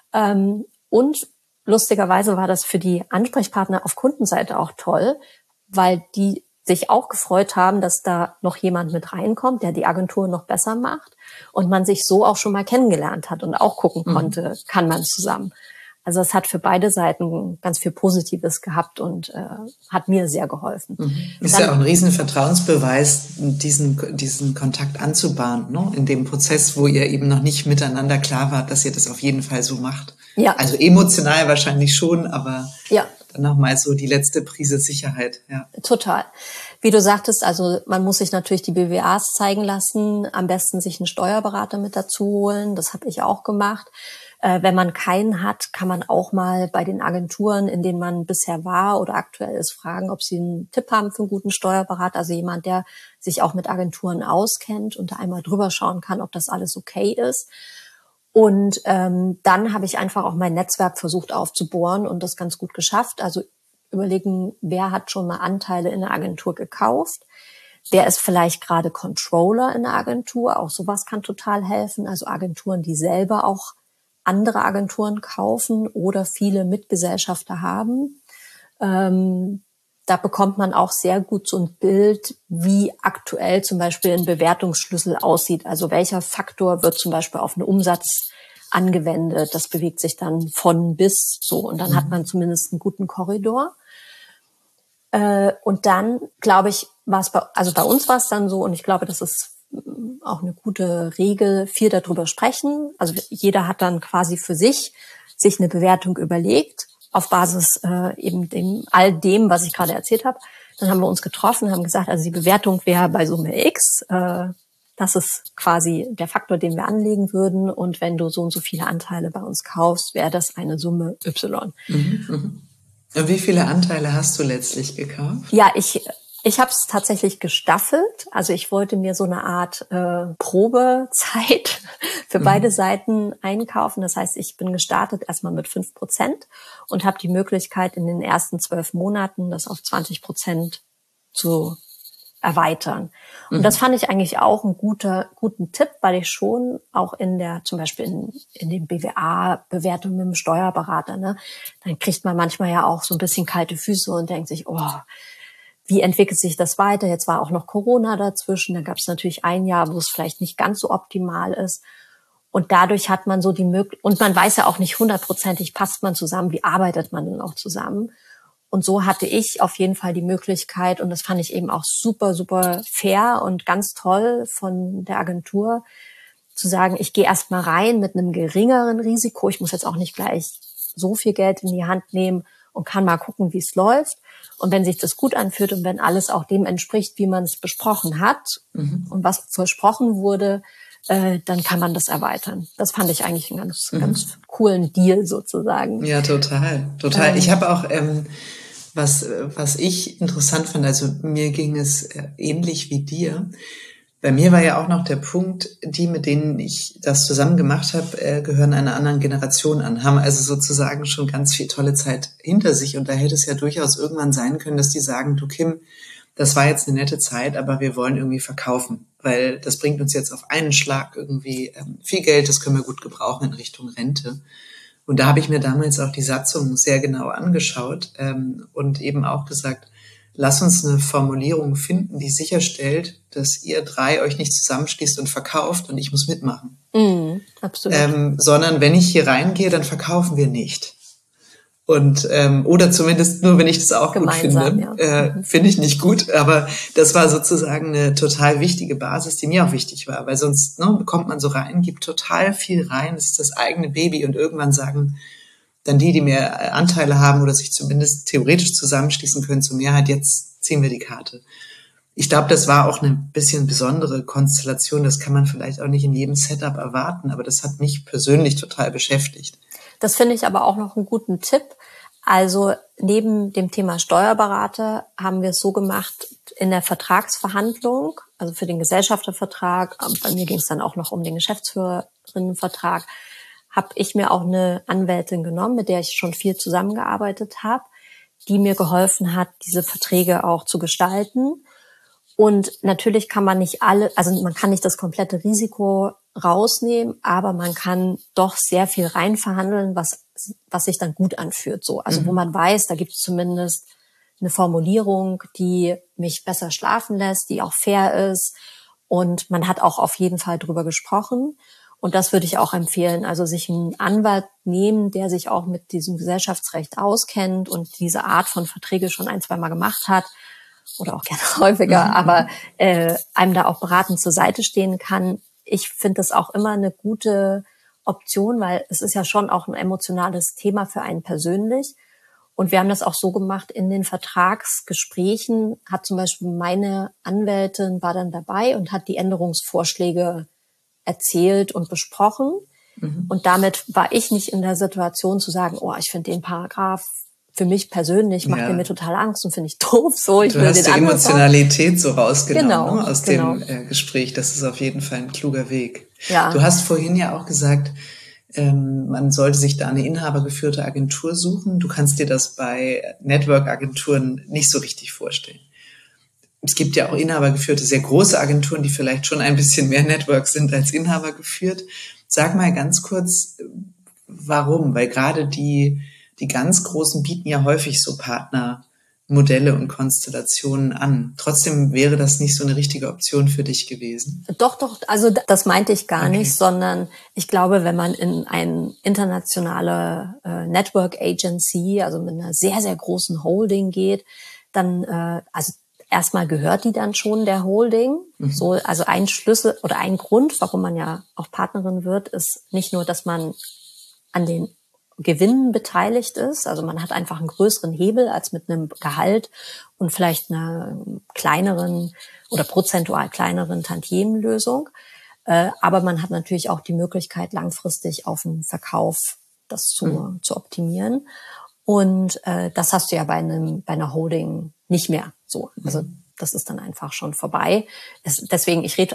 Und lustigerweise war das für die Ansprechpartner auf Kundenseite auch toll, weil die sich auch gefreut haben, dass da noch jemand mit reinkommt, der die Agentur noch besser macht und man sich so auch schon mal kennengelernt hat und auch gucken konnte, mhm. kann man zusammen. Also es hat für beide Seiten ganz viel Positives gehabt und äh, hat mir sehr geholfen. Mhm. Ist Dann, ja auch ein riesen Vertrauensbeweis, diesen diesen Kontakt anzubahnen, ne? In dem Prozess, wo ihr eben noch nicht miteinander klar wart, dass ihr das auf jeden Fall so macht. Ja. Also emotional wahrscheinlich schon, aber ja. Dann nochmal so die letzte Prise Sicherheit. Ja. Total. Wie du sagtest, also man muss sich natürlich die B W As zeigen lassen, am besten sich einen Steuerberater mit dazu holen. Das habe ich auch gemacht. Äh, wenn man keinen hat, kann man auch mal bei den Agenturen, in denen man bisher war oder aktuell ist, fragen, ob sie einen Tipp haben für einen guten Steuerberater. Also jemand, der sich auch mit Agenturen auskennt und da einmal drüber schauen kann, ob das alles okay ist. Und ähm, dann habe ich einfach auch mein Netzwerk versucht aufzubohren und das ganz gut geschafft. Also überlegen, wer hat schon mal Anteile in der Agentur gekauft? Wer ist vielleicht gerade Controller in der Agentur? Auch sowas kann total helfen. Also Agenturen, die selber auch andere Agenturen kaufen oder viele Mitgesellschafter haben. Ähm, da bekommt man auch sehr gut so ein Bild, wie aktuell zum Beispiel ein Bewertungsschlüssel aussieht. Also welcher Faktor wird zum Beispiel auf einen Umsatz angewendet. Das bewegt sich dann von bis so. Und dann mhm. hat man zumindest einen guten Korridor. Äh, und dann, glaube ich, war es bei, also bei uns war es dann so, und ich glaube, das ist auch eine gute Regel, viel darüber sprechen. Also jeder hat dann quasi für sich sich eine Bewertung überlegt, auf Basis äh, eben dem all dem, was ich gerade erzählt habe. Dann haben wir uns getroffen, haben gesagt, also die Bewertung wäre bei Summe X, äh, das ist quasi der Faktor, den wir anlegen würden. Und wenn du so und so viele Anteile bei uns kaufst, wäre das eine Summe Y. Mhm, mhm. Und wie viele Anteile hast du letztlich gekauft? Ja, ich Ich habe es tatsächlich gestaffelt. Also ich wollte mir so eine Art äh, Probezeit für Mhm. beide Seiten einkaufen. Das heißt, ich bin gestartet erstmal mit fünf Prozent und habe die Möglichkeit, in den ersten zwölf Monaten das auf zwanzig Prozent zu erweitern. Und Mhm. das fand ich eigentlich auch einen guter, guten Tipp, weil ich schon auch in der, zum Beispiel in, in den B W A-Bewertungen mit dem Steuerberater, ne, dann kriegt man manchmal ja auch so ein bisschen kalte Füße und denkt sich, oh, wie entwickelt sich das weiter? Jetzt war auch noch Corona dazwischen, da gab es natürlich ein Jahr, wo es vielleicht nicht ganz so optimal ist. Und dadurch hat man so die Möglichkeit, und man weiß ja auch nicht hundertprozentig, passt man zusammen, wie arbeitet man denn auch zusammen? Und so hatte ich auf jeden Fall die Möglichkeit, und das fand ich eben auch super, super fair und ganz toll von der Agentur, zu sagen, ich gehe erst mal rein mit einem geringeren Risiko. Ich muss jetzt auch nicht gleich so viel Geld in die Hand nehmen und kann mal gucken, wie es läuft. Und wenn sich das gut anfühlt und wenn alles auch dem entspricht, wie man es besprochen hat Mhm. und was versprochen wurde, äh, dann kann man das erweitern. Das fand ich eigentlich einen ganz, Mhm. ganz coolen Deal sozusagen. Ja, total, total. Ähm. Ich habe auch, ähm, was, was ich interessant fand, also mir ging es äh, ähnlich wie dir. Bei mir war ja auch noch der Punkt, die, mit denen ich das zusammen gemacht habe, äh, gehören einer anderen Generation an, haben also sozusagen schon ganz viel tolle Zeit hinter sich. Und da hätte es ja durchaus irgendwann sein können, dass die sagen, du Kim, das war jetzt eine nette Zeit, aber wir wollen irgendwie verkaufen, weil das bringt uns jetzt auf einen Schlag irgendwie ähm, viel Geld, das können wir gut gebrauchen in Richtung Rente. Und da habe ich mir damals auch die Satzung sehr genau angeschaut ähm, und eben auch gesagt, lass uns eine Formulierung finden, die sicherstellt, dass ihr drei euch nicht zusammenschließt und verkauft und ich muss mitmachen. Mm, absolut. Ähm, sondern wenn ich hier reingehe, dann verkaufen wir nicht. Und ähm, oder zumindest nur, wenn ich das auch Gemeinsam, gut finde, ja. äh, Mhm. finde ich nicht gut. Aber das war sozusagen eine total wichtige Basis, die mir auch wichtig war, weil sonst ne, kommt man so rein, gibt total viel rein, es ist das eigene Baby und irgendwann sagen dann die, die mehr Anteile haben oder sich zumindest theoretisch zusammenschließen können zur Mehrheit, jetzt ziehen wir die Karte. Ich glaube, das war auch eine bisschen besondere Konstellation. Das kann man vielleicht auch nicht in jedem Setup erwarten, aber das hat mich persönlich total beschäftigt. Das finde ich aber auch noch einen guten Tipp. Also neben dem Thema Steuerberater haben wir es so gemacht, in der Vertragsverhandlung, also für den Gesellschaftervertrag, bei mir ging es dann auch noch um den Geschäftsführerinnenvertrag, habe ich mir auch eine Anwältin genommen, mit der ich schon viel zusammengearbeitet habe, die mir geholfen hat, diese Verträge auch zu gestalten. Und natürlich kann man nicht alle, also man kann nicht das komplette Risiko rausnehmen, aber man kann doch sehr viel reinverhandeln, was was sich dann gut anfühlt. So, also mhm. wo man weiß, da gibt es zumindest eine Formulierung, die mich besser schlafen lässt, die auch fair ist, und man hat auch auf jeden Fall drüber gesprochen. Und das würde ich auch empfehlen, also sich einen Anwalt nehmen, der sich auch mit diesem Gesellschaftsrecht auskennt und diese Art von Verträge schon ein, zwei Mal gemacht hat oder auch gerne häufiger, mhm. aber äh, einem da auch beratend zur Seite stehen kann. Ich finde das auch immer eine gute Option, weil es ist ja schon auch ein emotionales Thema für einen persönlich. Und wir haben das auch so gemacht, in den Vertragsgesprächen hat zum Beispiel meine Anwältin war dann dabei und hat die Änderungsvorschläge erzählt und besprochen. Mhm. Und damit war ich nicht in der Situation zu sagen, oh, ich finde den Paragraph für mich persönlich, macht ja. der mir total Angst und finde ich doof. So, ich du will hast den die Emotionalität so rausgenommen genau, ne, aus genau. dem äh, Gespräch. Das ist auf jeden Fall ein kluger Weg. Ja. Du hast vorhin ja auch gesagt, ähm, man sollte sich da eine inhabergeführte Agentur suchen. Du kannst dir das bei Network-Agenturen nicht so richtig vorstellen. Es gibt ja auch inhabergeführte, sehr große Agenturen, die vielleicht schon ein bisschen mehr Network sind als inhabergeführt. Sag mal ganz kurz, warum? Weil gerade die, die ganz Großen bieten ja häufig so Partnermodelle und Konstellationen an. Trotzdem wäre das nicht so eine richtige Option für dich gewesen. Doch, doch, also das meinte ich gar okay. nicht, sondern ich glaube, wenn man in eine internationale äh, Network Agency, also mit einer sehr, sehr großen Holding geht, dann, äh, also erstmal gehört die dann schon der Holding. Mhm. So, also ein Schlüssel oder ein Grund, warum man ja auch Partnerin wird, ist nicht nur, dass man an den Gewinnen beteiligt ist. Also man hat einfach einen größeren Hebel als mit einem Gehalt und vielleicht einer kleineren oder prozentual kleineren Tantiemenlösung. Äh, aber man hat natürlich auch die Möglichkeit, langfristig auf den Verkauf das zu, mhm. zu optimieren. Und äh, das hast du ja bei einem bei einer Holding nicht mehr so. Also das ist dann einfach schon vorbei. Es, deswegen, ich rede auch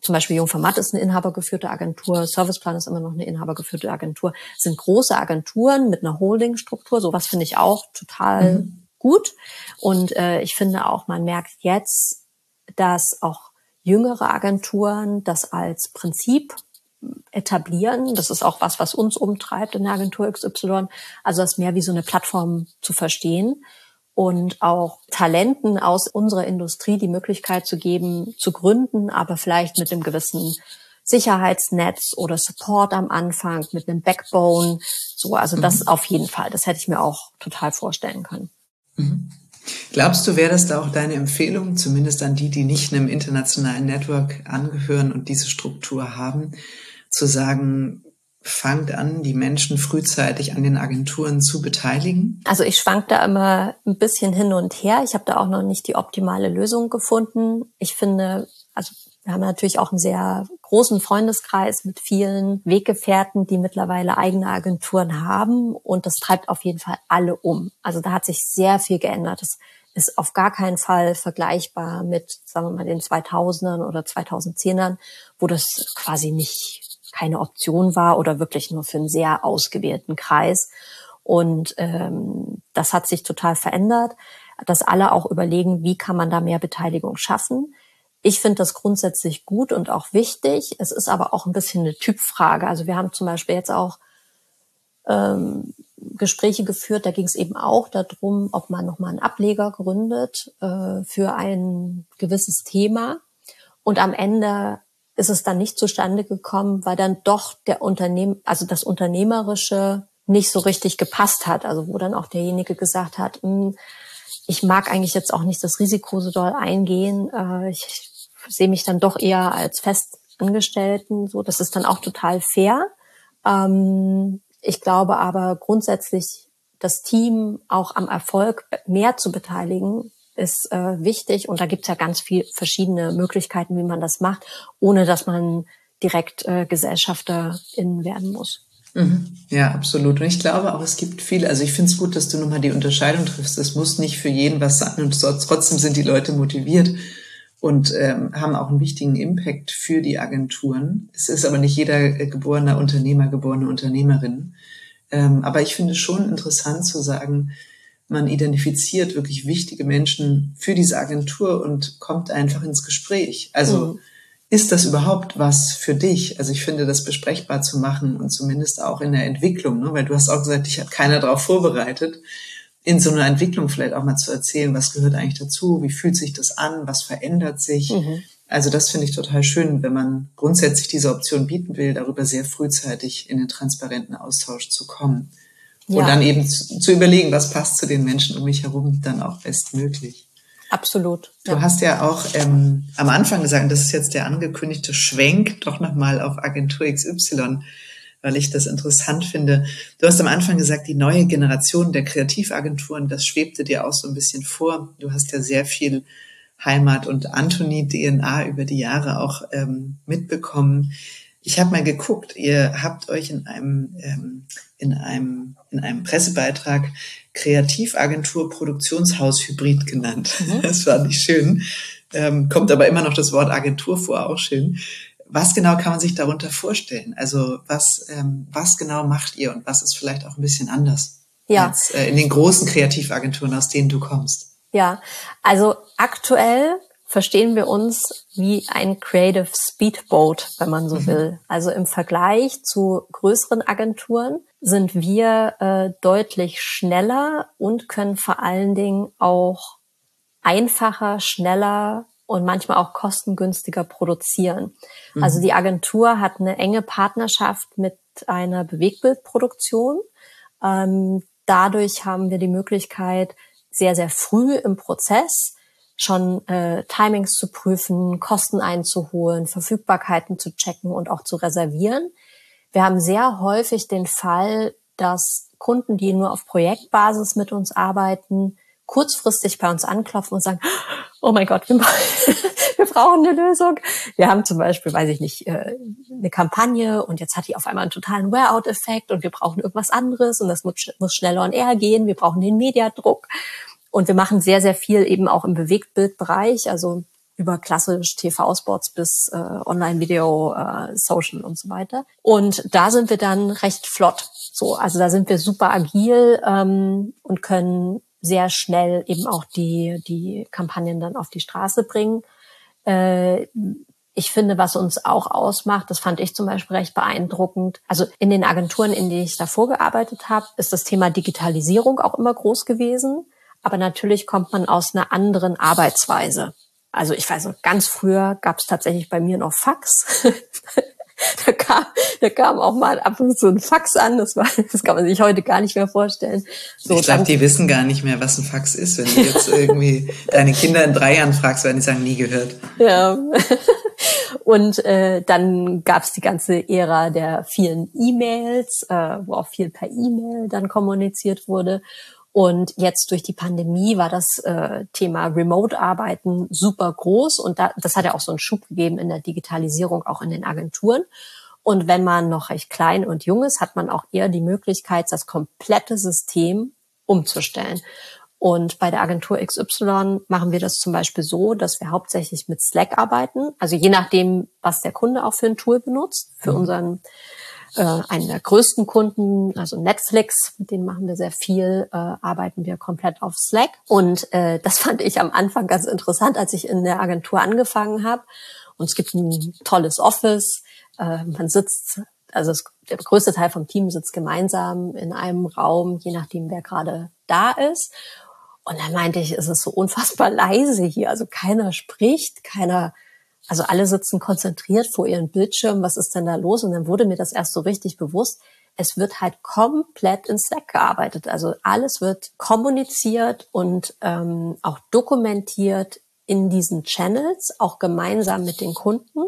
zum Beispiel Jung von Matt ist eine inhabergeführte Agentur, Serviceplan ist immer noch eine inhabergeführte Agentur, das sind große Agenturen mit einer Holdingstruktur. Sowas finde ich auch total mhm. gut. Und äh, ich finde auch, man merkt jetzt, dass auch jüngere Agenturen das als Prinzip etablieren. Das ist auch was, was uns umtreibt in der Agentur X Y. Also das mehr wie so eine Plattform zu verstehen und auch Talenten aus unserer Industrie die Möglichkeit zu geben, zu gründen, aber vielleicht mit einem gewissen Sicherheitsnetz oder Support am Anfang, mit einem Backbone. So, also das mhm. auf jeden Fall. Das hätte ich mir auch total vorstellen können. Mhm. Glaubst du, wäre das da auch deine Empfehlung, zumindest an die, die nicht einem internationalen Network angehören und diese Struktur haben, zu sagen, fangt an, die Menschen frühzeitig an den Agenturen zu beteiligen? Also ich schwank da immer ein bisschen hin und her. Ich habe da auch noch nicht die optimale Lösung gefunden. Ich finde, also wir haben natürlich auch einen sehr großen Freundeskreis mit vielen Weggefährten, die mittlerweile eigene Agenturen haben. Und das treibt auf jeden Fall alle um. Also da hat sich sehr viel geändert. Das ist auf gar keinen Fall vergleichbar mit, sagen wir mal, den zweitausendern oder zweitausendzehnern, wo das quasi nicht keine Option war oder wirklich nur für einen sehr ausgewählten Kreis. Und ähm, das hat sich total verändert, dass alle auch überlegen, wie kann man da mehr Beteiligung schaffen. Ich finde das grundsätzlich gut und auch wichtig. Es ist aber auch ein bisschen eine Typfrage. Also wir haben zum Beispiel jetzt auch ähm, Gespräche geführt, da ging es eben auch darum, ob man nochmal einen Ableger gründet äh, für ein gewisses Thema. Und am Ende ist es dann nicht zustande gekommen, weil dann doch der Unternehmen, also das Unternehmerische nicht so richtig gepasst hat. Also wo dann auch derjenige gesagt hat, ich mag eigentlich jetzt auch nicht das Risiko so doll eingehen. Ich sehe mich dann doch eher als Festangestellten. So, das ist dann auch total fair. Ich glaube aber grundsätzlich, das Team auch am Erfolg mehr zu beteiligen, ist äh, wichtig. Und da gibt's ja ganz viele verschiedene Möglichkeiten, wie man das macht, ohne dass man direkt äh, Gesellschafterin werden muss. Mhm. Ja, absolut. Und ich glaube auch, es gibt viele, also ich finde es gut, dass du nochmal die Unterscheidung triffst. Es muss nicht für jeden was sein und trotzdem sind die Leute motiviert und ähm, haben auch einen wichtigen Impact für die Agenturen. Es ist aber nicht jeder geborener Unternehmer, geborene Unternehmerin. Ähm, aber ich finde es schon interessant zu sagen, man identifiziert wirklich wichtige Menschen für diese Agentur und kommt einfach ins Gespräch. Also mhm. ist das überhaupt was für dich? Also ich finde, das besprechbar zu machen und zumindest auch in der Entwicklung, ne? Weil du hast auch gesagt, dich hat keiner darauf vorbereitet, in so einer Entwicklung vielleicht auch mal zu erzählen, was gehört eigentlich dazu, wie fühlt sich das an, was verändert sich. Mhm. Also das finde ich total schön, wenn man grundsätzlich diese Option bieten will, darüber sehr frühzeitig in den transparenten Austausch zu kommen. Ja. Und dann eben zu, zu überlegen, was passt zu den Menschen um mich herum, dann auch bestmöglich. Absolut. Du ja. hast ja auch ähm, am Anfang gesagt, das ist jetzt der angekündigte Schwenk, doch nochmal auf Agentur X Y, weil ich das interessant finde. Du hast am Anfang gesagt, die neue Generation der Kreativagenturen, das schwebte dir auch so ein bisschen vor. Du hast ja sehr viel Heimat- und Anthony-D N A über die Jahre auch ähm, mitbekommen. Ich habe mal geguckt, ihr habt euch in einem ähm, in einem in einem Pressebeitrag Kreativagentur Produktionshaus Hybrid genannt. Mhm. Das fand ich schön. Ähm, kommt aber immer noch das Wort Agentur vor, auch schön. Was genau kann man sich darunter vorstellen? Also was ähm, was genau macht ihr und was ist vielleicht auch ein bisschen anders ja. als äh, in den großen Kreativagenturen, aus denen du kommst? Ja, also aktuell verstehen wir uns wie ein Creative Speedboat, wenn man so will. Also im Vergleich zu größeren Agenturen sind wir äh, deutlich schneller und können vor allen Dingen auch einfacher, schneller und manchmal auch kostengünstiger produzieren. Mhm. Also die Agentur hat eine enge Partnerschaft mit einer Bewegbildproduktion. Ähm, dadurch haben wir die Möglichkeit, sehr, sehr früh im Prozess schon äh, Timings zu prüfen, Kosten einzuholen, Verfügbarkeiten zu checken und auch zu reservieren. Wir haben sehr häufig den Fall, dass Kunden, die nur auf Projektbasis mit uns arbeiten, kurzfristig bei uns anklopfen und sagen, oh mein Gott, wir, wir brauchen eine Lösung. Wir haben zum Beispiel, weiß ich nicht, eine Kampagne und jetzt hat die auf einmal einen totalen Wear-out-Effekt und wir brauchen irgendwas anderes und das muss, muss schneller on air gehen. Wir brauchen den Mediadruck. Und wir machen sehr, sehr viel eben auch im Bewegtbildbereich. Also über klassisch T V-Spots bis äh, Online-Video, äh, Social und so weiter. Und da sind wir dann recht flott. So, also da sind wir super agil ähm, und können sehr schnell eben auch die die Kampagnen dann auf die Straße bringen. Äh, ich finde, was uns auch ausmacht, das fand ich zum Beispiel recht beeindruckend. Also in den Agenturen, in denen ich davor gearbeitet habe, ist das Thema Digitalisierung auch immer groß gewesen. Aber natürlich kommt man aus einer anderen Arbeitsweise. Also ich weiß noch, ganz früher gab es tatsächlich bei mir noch Fax. da, kam, da kam auch mal ab und zu ein Fax an. Das war, das kann man sich heute gar nicht mehr vorstellen. So, ich glaube, die wissen gar nicht mehr, was ein Fax ist. Wenn du jetzt irgendwie deine Kinder in drei Jahren fragst, werden die sagen, nie gehört. Ja. Und äh, dann gab es die ganze Ära der vielen E-Mails, äh, wo auch viel per E-Mail dann kommuniziert wurde. Und jetzt durch die Pandemie war das äh, Thema Remote-Arbeiten super groß und da, das hat ja auch so einen Schub gegeben in der Digitalisierung, auch in den Agenturen. Und wenn man noch recht klein und jung ist, hat man auch eher die Möglichkeit, das komplette System umzustellen. Und bei der Agentur X Y machen wir das zum Beispiel so, dass wir hauptsächlich mit Slack arbeiten. Also je nachdem, was der Kunde auch für ein Tool benutzt. Für mhm. unseren äh, einen der größten Kunden, also Netflix, mit denen machen wir sehr viel, äh, arbeiten wir komplett auf Slack. Und äh, das fand ich am Anfang ganz interessant, als ich in der Agentur angefangen habe. Und es gibt ein tolles Office. Äh, man sitzt, also es, der größte Teil vom Team sitzt gemeinsam in einem Raum, je nachdem, wer gerade da ist. Und dann meinte ich, es ist so unfassbar leise hier. Also keiner spricht, keiner, also alle sitzen konzentriert vor ihren Bildschirmen. Was ist denn da los? Und dann wurde mir das erst so richtig bewusst. Es wird halt komplett in Slack gearbeitet. Also alles wird kommuniziert und ähm, auch dokumentiert in diesen Channels, auch gemeinsam mit den Kunden.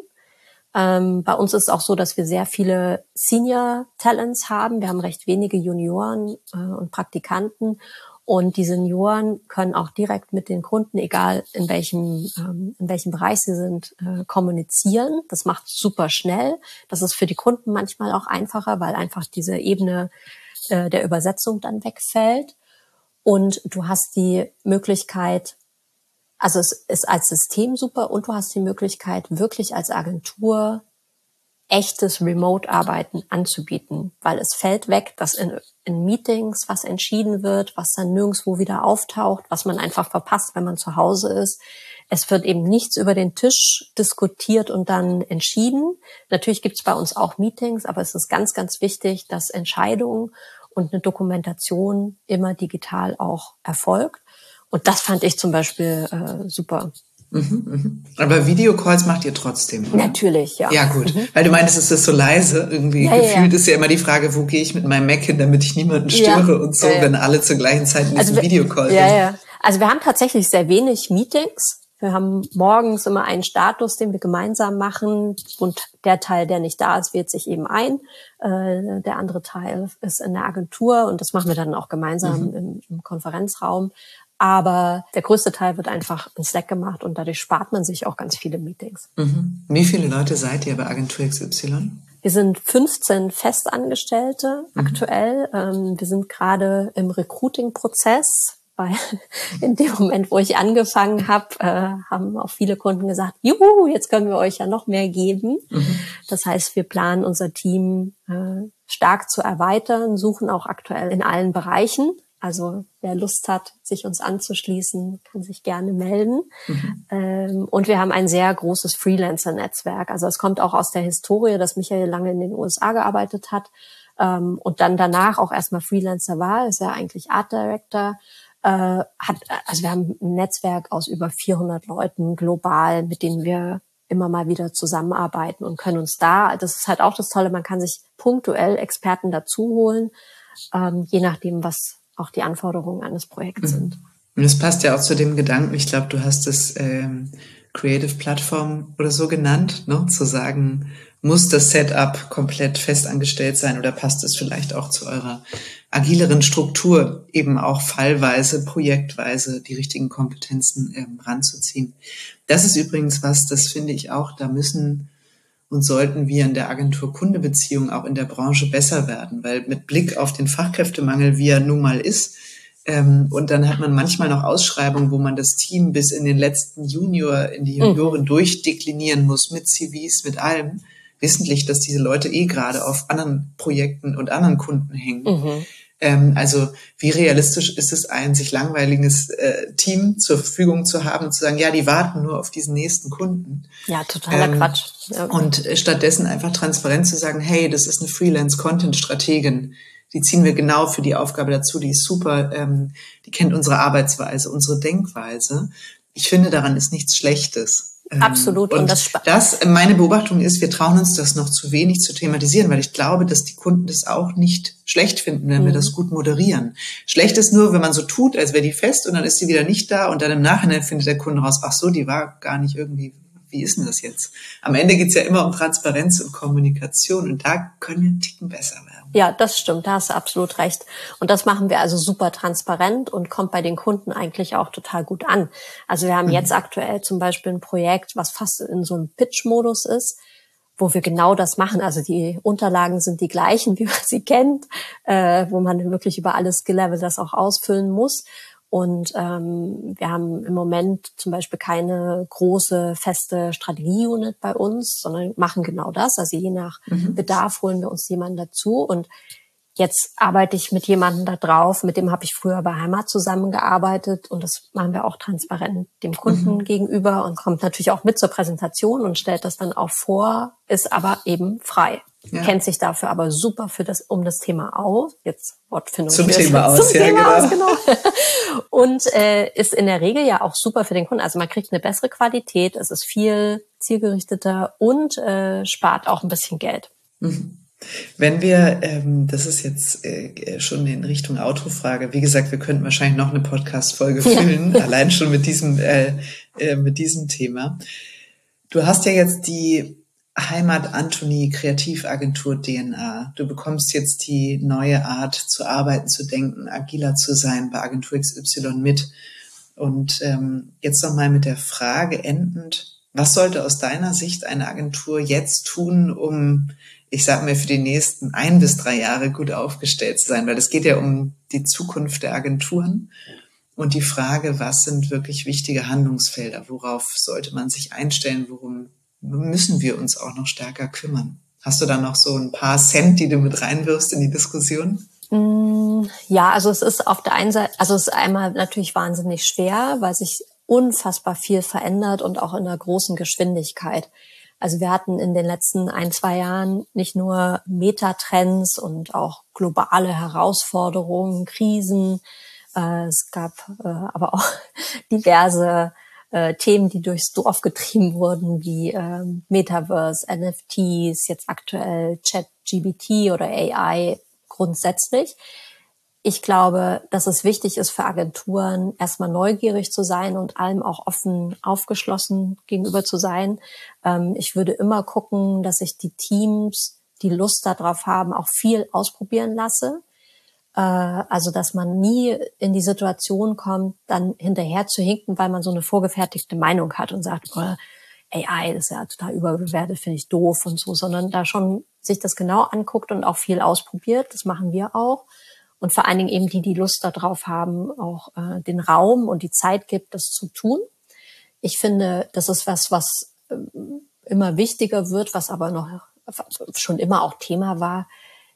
Ähm, bei uns ist es auch so, dass wir sehr viele Senior Talents haben. Wir haben recht wenige Junioren äh, und Praktikanten. Und die Senioren können auch direkt mit den Kunden, egal in welchem ähm, in welchem Bereich sie sind, äh, kommunizieren. Das macht super schnell. Das ist für die Kunden manchmal auch einfacher, weil einfach diese Ebene äh, der Übersetzung dann wegfällt. Und du hast die Möglichkeit, also es ist als System super und du hast die Möglichkeit, wirklich als Agentur echtes Remote-Arbeiten anzubieten, weil es fällt weg, dass in, in Meetings was entschieden wird, was dann nirgendwo wieder auftaucht, was man einfach verpasst, wenn man zu Hause ist. Es wird eben nichts über den Tisch diskutiert und dann entschieden. Natürlich gibt es bei uns auch Meetings, aber es ist ganz, ganz wichtig, dass Entscheidungen und eine Dokumentation immer digital auch erfolgt. Und das fand ich zum Beispiel äh, super. Mhm, mh. Aber Videocalls macht ihr trotzdem, oder? Natürlich, ja. Ja, gut. Mhm. Weil du meintest, es ist so leise. Irgendwie ja, gefühlt ja. ist ja immer die Frage, wo gehe ich mit meinem Mac hin, damit ich niemanden störe ja, und so, ja, ja. wenn alle zur gleichen Zeit in diesem also, Videocall ja, sind. Ja. Also wir haben tatsächlich sehr wenig Meetings. Wir haben morgens immer einen Status, den wir gemeinsam machen. Und der Teil, der nicht da ist, wählt sich eben ein. Äh, der andere Teil ist in der Agentur und das machen wir dann auch gemeinsam mhm. im, im Konferenzraum. Aber der größte Teil wird einfach in Slack gemacht und dadurch spart man sich auch ganz viele Meetings. Mhm. Wie viele Leute seid ihr bei Agentur X Y? Wir sind fünfzehn Festangestellte mhm. aktuell. Ähm, wir sind gerade im Recruiting-Prozess. Weil in dem Moment, wo ich angefangen habe, äh, haben auch viele Kunden gesagt, juhu, jetzt können wir euch ja noch mehr geben. Mhm. Das heißt, wir planen unser Team äh, stark zu erweitern, suchen auch aktuell in allen Bereichen. Also wer Lust hat, sich uns anzuschließen, kann sich gerne melden. Mhm. Ähm, und wir haben ein sehr großes Freelancer-Netzwerk. Also es kommt auch aus der Historie, dass Michael lange in den U S A gearbeitet hat ähm, und dann danach auch erstmal Freelancer war. Ist ja eigentlich Art Director. Äh, hat, also wir haben ein Netzwerk aus über vierhundert Leuten global, mit denen wir immer mal wieder zusammenarbeiten und können uns da, das ist halt auch das Tolle, man kann sich punktuell Experten dazu holen, ähm, je nachdem, was auch die Anforderungen eines Projekts mhm. sind. Und das passt ja auch zu dem Gedanken, ich glaube, du hast es ähm, Creative Platform oder so genannt, ne? Zu sagen, muss das Setup komplett festangestellt sein oder passt es vielleicht auch zu eurer agileren Struktur, eben auch fallweise, projektweise die richtigen Kompetenzen ähm, ranzuziehen. Das ist übrigens was, das finde ich auch, da müssen und sollten wir in der Agentur-Kunde-Beziehung auch in der Branche besser werden, weil mit Blick auf den Fachkräftemangel, wie er nun mal ist, Ähm, und dann hat man manchmal noch Ausschreibungen, wo man das Team bis in den letzten Junior, in die Junioren mhm. durchdeklinieren muss, mit C Vs, mit allem, wissentlich, dass diese Leute eh gerade auf anderen Projekten und anderen Kunden hängen. Mhm. Ähm, also wie realistisch ist es, ein sich langweiliges äh, Team zur Verfügung zu haben und zu sagen, ja, die warten nur auf diesen nächsten Kunden. Ja, totaler ähm, Quatsch. Ja. Und stattdessen einfach transparent zu sagen, hey, das ist eine Freelance-Content-Strategin, die ziehen wir genau für die Aufgabe dazu, die ist super, ähm, die kennt unsere Arbeitsweise, unsere Denkweise. Ich finde, daran ist nichts Schlechtes. Absolut. Und, und das, das, meine Beobachtung ist, wir trauen uns das noch zu wenig zu thematisieren, weil ich glaube, dass die Kunden das auch nicht schlecht finden, wenn mhm. wir das gut moderieren. Schlecht ist nur, wenn man so tut, als wäre die fest und dann ist sie wieder nicht da und dann im Nachhinein findet der Kunde raus, ach so, die war gar nicht irgendwie, wie ist denn das jetzt? Am Ende geht's ja immer um Transparenz und Kommunikation und da können wir einen Ticken besser werden. Ja, das stimmt, da hast du absolut recht. Und das machen wir also super transparent und kommt bei den Kunden eigentlich auch total gut an. Also wir haben mhm. jetzt aktuell zum Beispiel ein Projekt, was fast in so einem Pitch-Modus ist, wo wir genau das machen. Also die Unterlagen sind die gleichen, wie man sie kennt, äh, wo man wirklich über alle Skill-Level das auch ausfüllen muss. Und ähm, wir haben im Moment zum Beispiel keine große, feste Strategie-Unit bei uns, sondern machen genau das. Also je nach mhm. Bedarf holen wir uns jemanden dazu. Und jetzt arbeite ich mit jemandem da drauf, mit dem habe ich früher bei Heimat zusammengearbeitet. Und das machen wir auch transparent dem Kunden mhm. gegenüber und kommt natürlich auch mit zur Präsentation und stellt das dann auch vor, ist aber eben frei. Ja. Kennt sich dafür aber super für das, um das Thema aus. Jetzt Wortfindung. Zum Thema aus, zum ja, Thema genau. aus, genau. Und äh, ist in der Regel ja auch super für den Kunden. Also man kriegt eine bessere Qualität, es ist viel zielgerichteter und äh, spart auch ein bisschen Geld. Mhm. Wenn wir, ähm, das ist jetzt äh, schon in Richtung Autofrage, wie gesagt, wir könnten wahrscheinlich noch eine Podcast-Folge füllen, ja. allein schon mit diesem, äh, äh, mit diesem Thema. Du hast ja jetzt die Heimat Anthony Kreativagentur D N A. Du bekommst jetzt die neue Art zu arbeiten, zu denken, agiler zu sein bei Agentur X Y mit. Und ähm, jetzt nochmal mit der Frage endend, was sollte aus deiner Sicht eine Agentur jetzt tun, um, ich sag mal, für die nächsten ein bis drei Jahre gut aufgestellt zu sein? Weil es geht ja um die Zukunft der Agenturen und die Frage, was sind wirklich wichtige Handlungsfelder? Worauf sollte man sich einstellen? Worum müssen wir uns auch noch stärker kümmern? Hast du da noch so ein paar Cent, die du mit reinwirfst in die Diskussion? Ja, also es ist auf der einen Seite, also es ist einmal natürlich wahnsinnig schwer, weil sich unfassbar viel verändert und auch in einer großen Geschwindigkeit. Also wir hatten in den letzten ein, zwei Jahren nicht nur Metatrends und auch globale Herausforderungen, Krisen. Äh, es gab äh, aber auch diverse äh, Themen, die durchs Dorf getrieben wurden, wie ähm, Metaverse, N F Ts, jetzt aktuell ChatGPT oder A I grundsätzlich. Ich glaube, dass es wichtig ist für Agenturen, erstmal neugierig zu sein und allem auch offen aufgeschlossen gegenüber zu sein. Ähm, ich würde immer gucken, dass ich die Teams, die Lust darauf haben, auch viel ausprobieren lasse. Äh, also, dass man nie in die Situation kommt, dann hinterher zu hinken, weil man so eine vorgefertigte Meinung hat und sagt, oh, A I, das ist ja total überbewertet, finde ich doof und so, sondern da schon sich das genau anguckt und auch viel ausprobiert. Das machen wir auch. Und vor allen Dingen eben die, die Lust darauf haben, auch äh, den Raum und die Zeit gibt, das zu tun. Ich finde, das ist was, was äh, immer wichtiger wird, was aber noch schon immer auch Thema war.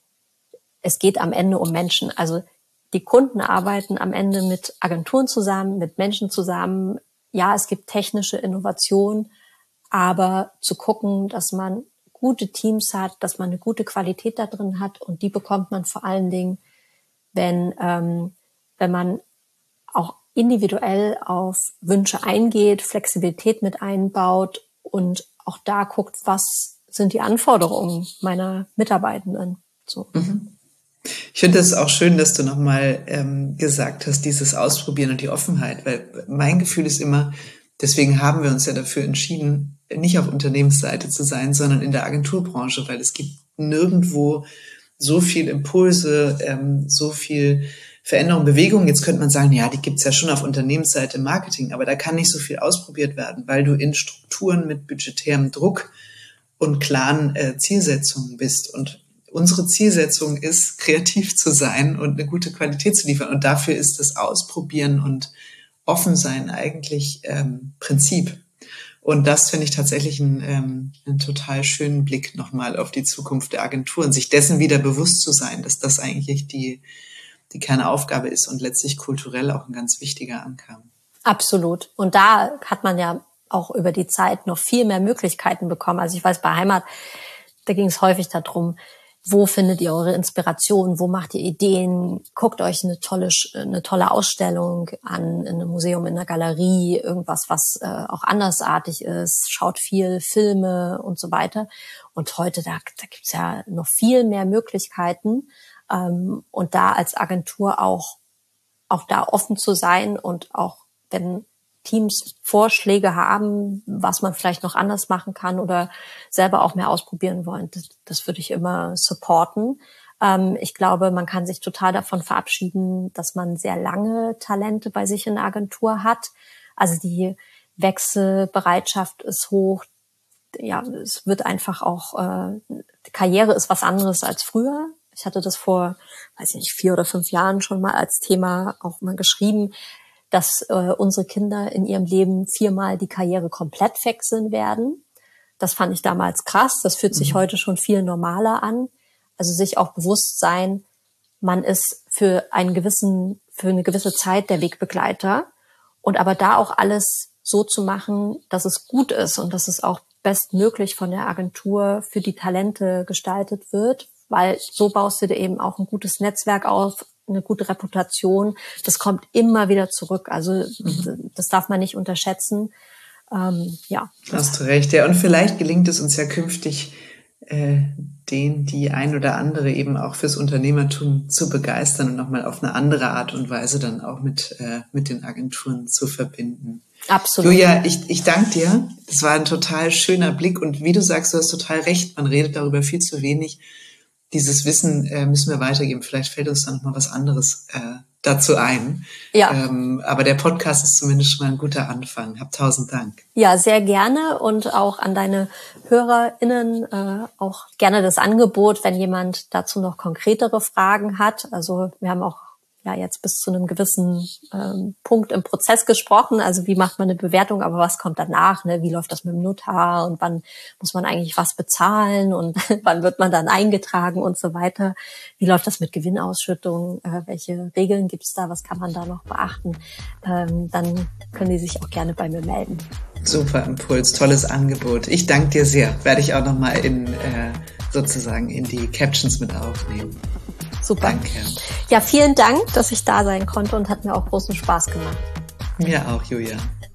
Es geht am Ende um Menschen. Also die Kunden arbeiten am Ende mit Agenturen zusammen, mit Menschen zusammen. Ja, es gibt technische Innovation, aber zu gucken, dass man gute Teams hat, dass man eine gute Qualität da drin hat und die bekommt man vor allen Dingen, wenn ähm, wenn man auch individuell auf Wünsche eingeht, Flexibilität mit einbaut und auch da guckt, was sind die Anforderungen meiner Mitarbeitenden. So. Mhm. Ich finde es auch schön, dass du nochmal ähm, gesagt hast, dieses Ausprobieren und die Offenheit, weil mein Gefühl ist immer, deswegen haben wir uns ja dafür entschieden, nicht auf Unternehmensseite zu sein, sondern in der Agenturbranche, weil es gibt nirgendwo so viel Impulse, ähm, so viel Veränderung, Bewegung. Jetzt könnte man sagen, ja, die gibt's ja schon auf Unternehmensseite im Marketing, aber da kann nicht so viel ausprobiert werden, weil du in Strukturen mit budgetärem Druck und klaren äh, Zielsetzungen bist. Und unsere Zielsetzung ist, kreativ zu sein und eine gute Qualität zu liefern. Und dafür ist das Ausprobieren und Offensein eigentlich ähm, Prinzip. Und das finde ich tatsächlich einen, ähm, einen total schönen Blick nochmal auf die Zukunft der Agenturen, sich dessen wieder bewusst zu sein, dass das eigentlich die, die Kernaufgabe ist und letztlich kulturell auch ein ganz wichtiger Anker. Absolut. Und da hat man ja auch über die Zeit noch viel mehr Möglichkeiten bekommen. Also ich weiß, bei Heimat, da ging es häufig darum, wo findet ihr eure Inspiration, wo macht ihr Ideen, guckt euch eine tolle eine tolle Ausstellung an, in einem Museum, in einer Galerie, irgendwas, was äh, auch andersartig ist, schaut viel Filme und so weiter. Und heute, da, da gibt's ja noch viel mehr Möglichkeiten, ähm, und da als Agentur auch, auch da offen zu sein und auch, wenn Teams Vorschläge haben, was man vielleicht noch anders machen kann oder selber auch mehr ausprobieren wollen, das, das würde ich immer supporten. Ähm, ich glaube, man kann sich total davon verabschieden, dass man sehr lange Talente bei sich in der Agentur hat. Also die Wechselbereitschaft ist hoch. Ja, es wird einfach auch, äh, die Karriere ist was anderes als früher. Ich hatte das vor, weiß ich nicht, vier oder fünf Jahren schon mal als Thema auch mal geschrieben, dass äh, unsere Kinder in ihrem Leben viermal die Karriere komplett wechseln werden. Das fand ich damals krass. Das fühlt sich mhm. heute schon viel normaler an. Also sich auch bewusst sein, man ist für einen gewissen, für eine gewisse Zeit der Wegbegleiter. Und aber da auch alles so zu machen, dass es gut ist und dass es auch bestmöglich von der Agentur für die Talente gestaltet wird. Weil so baust du dir eben auch ein gutes Netzwerk auf, eine gute Reputation. Das kommt immer wieder zurück. Also mhm. das darf man nicht unterschätzen. Ähm, ja. Hast du recht. Ja, und vielleicht gelingt es uns ja künftig, äh, den, die ein oder andere eben auch fürs Unternehmertum zu begeistern und nochmal auf eine andere Art und Weise dann auch mit, äh, mit den Agenturen zu verbinden. Absolut. Julia, ich, ich danke dir. Das war ein total schöner Blick. Und wie du sagst, du hast total recht. Man redet darüber viel zu wenig. Dieses Wissen äh, müssen wir weitergeben. Vielleicht fällt uns da noch mal was anderes äh, dazu ein. Ja. Ähm, aber der Podcast ist zumindest schon mal ein guter Anfang. Hab tausend Dank. Ja, sehr gerne. Und auch an deine HörerInnen äh, auch gerne das Angebot, wenn jemand dazu noch konkretere Fragen hat. Also wir haben auch ja jetzt bis zu einem gewissen ähm, Punkt im Prozess gesprochen. Also wie macht man eine Bewertung, aber was kommt danach? Ne? Wie läuft das mit dem Notar und wann muss man eigentlich was bezahlen und wann wird man dann eingetragen und so weiter? Wie läuft das mit Gewinnausschüttung? Äh, welche Regeln gibt's da? Was kann man da noch beachten? Ähm, dann können die sich auch gerne bei mir melden. Super Impuls, tolles Angebot. Ich danke dir sehr. Werde ich auch nochmal in äh, sozusagen in die Captions mit aufnehmen. Super. Danke. Ja, vielen Dank, dass ich da sein konnte und hat mir auch großen Spaß gemacht. Mir auch, Julia.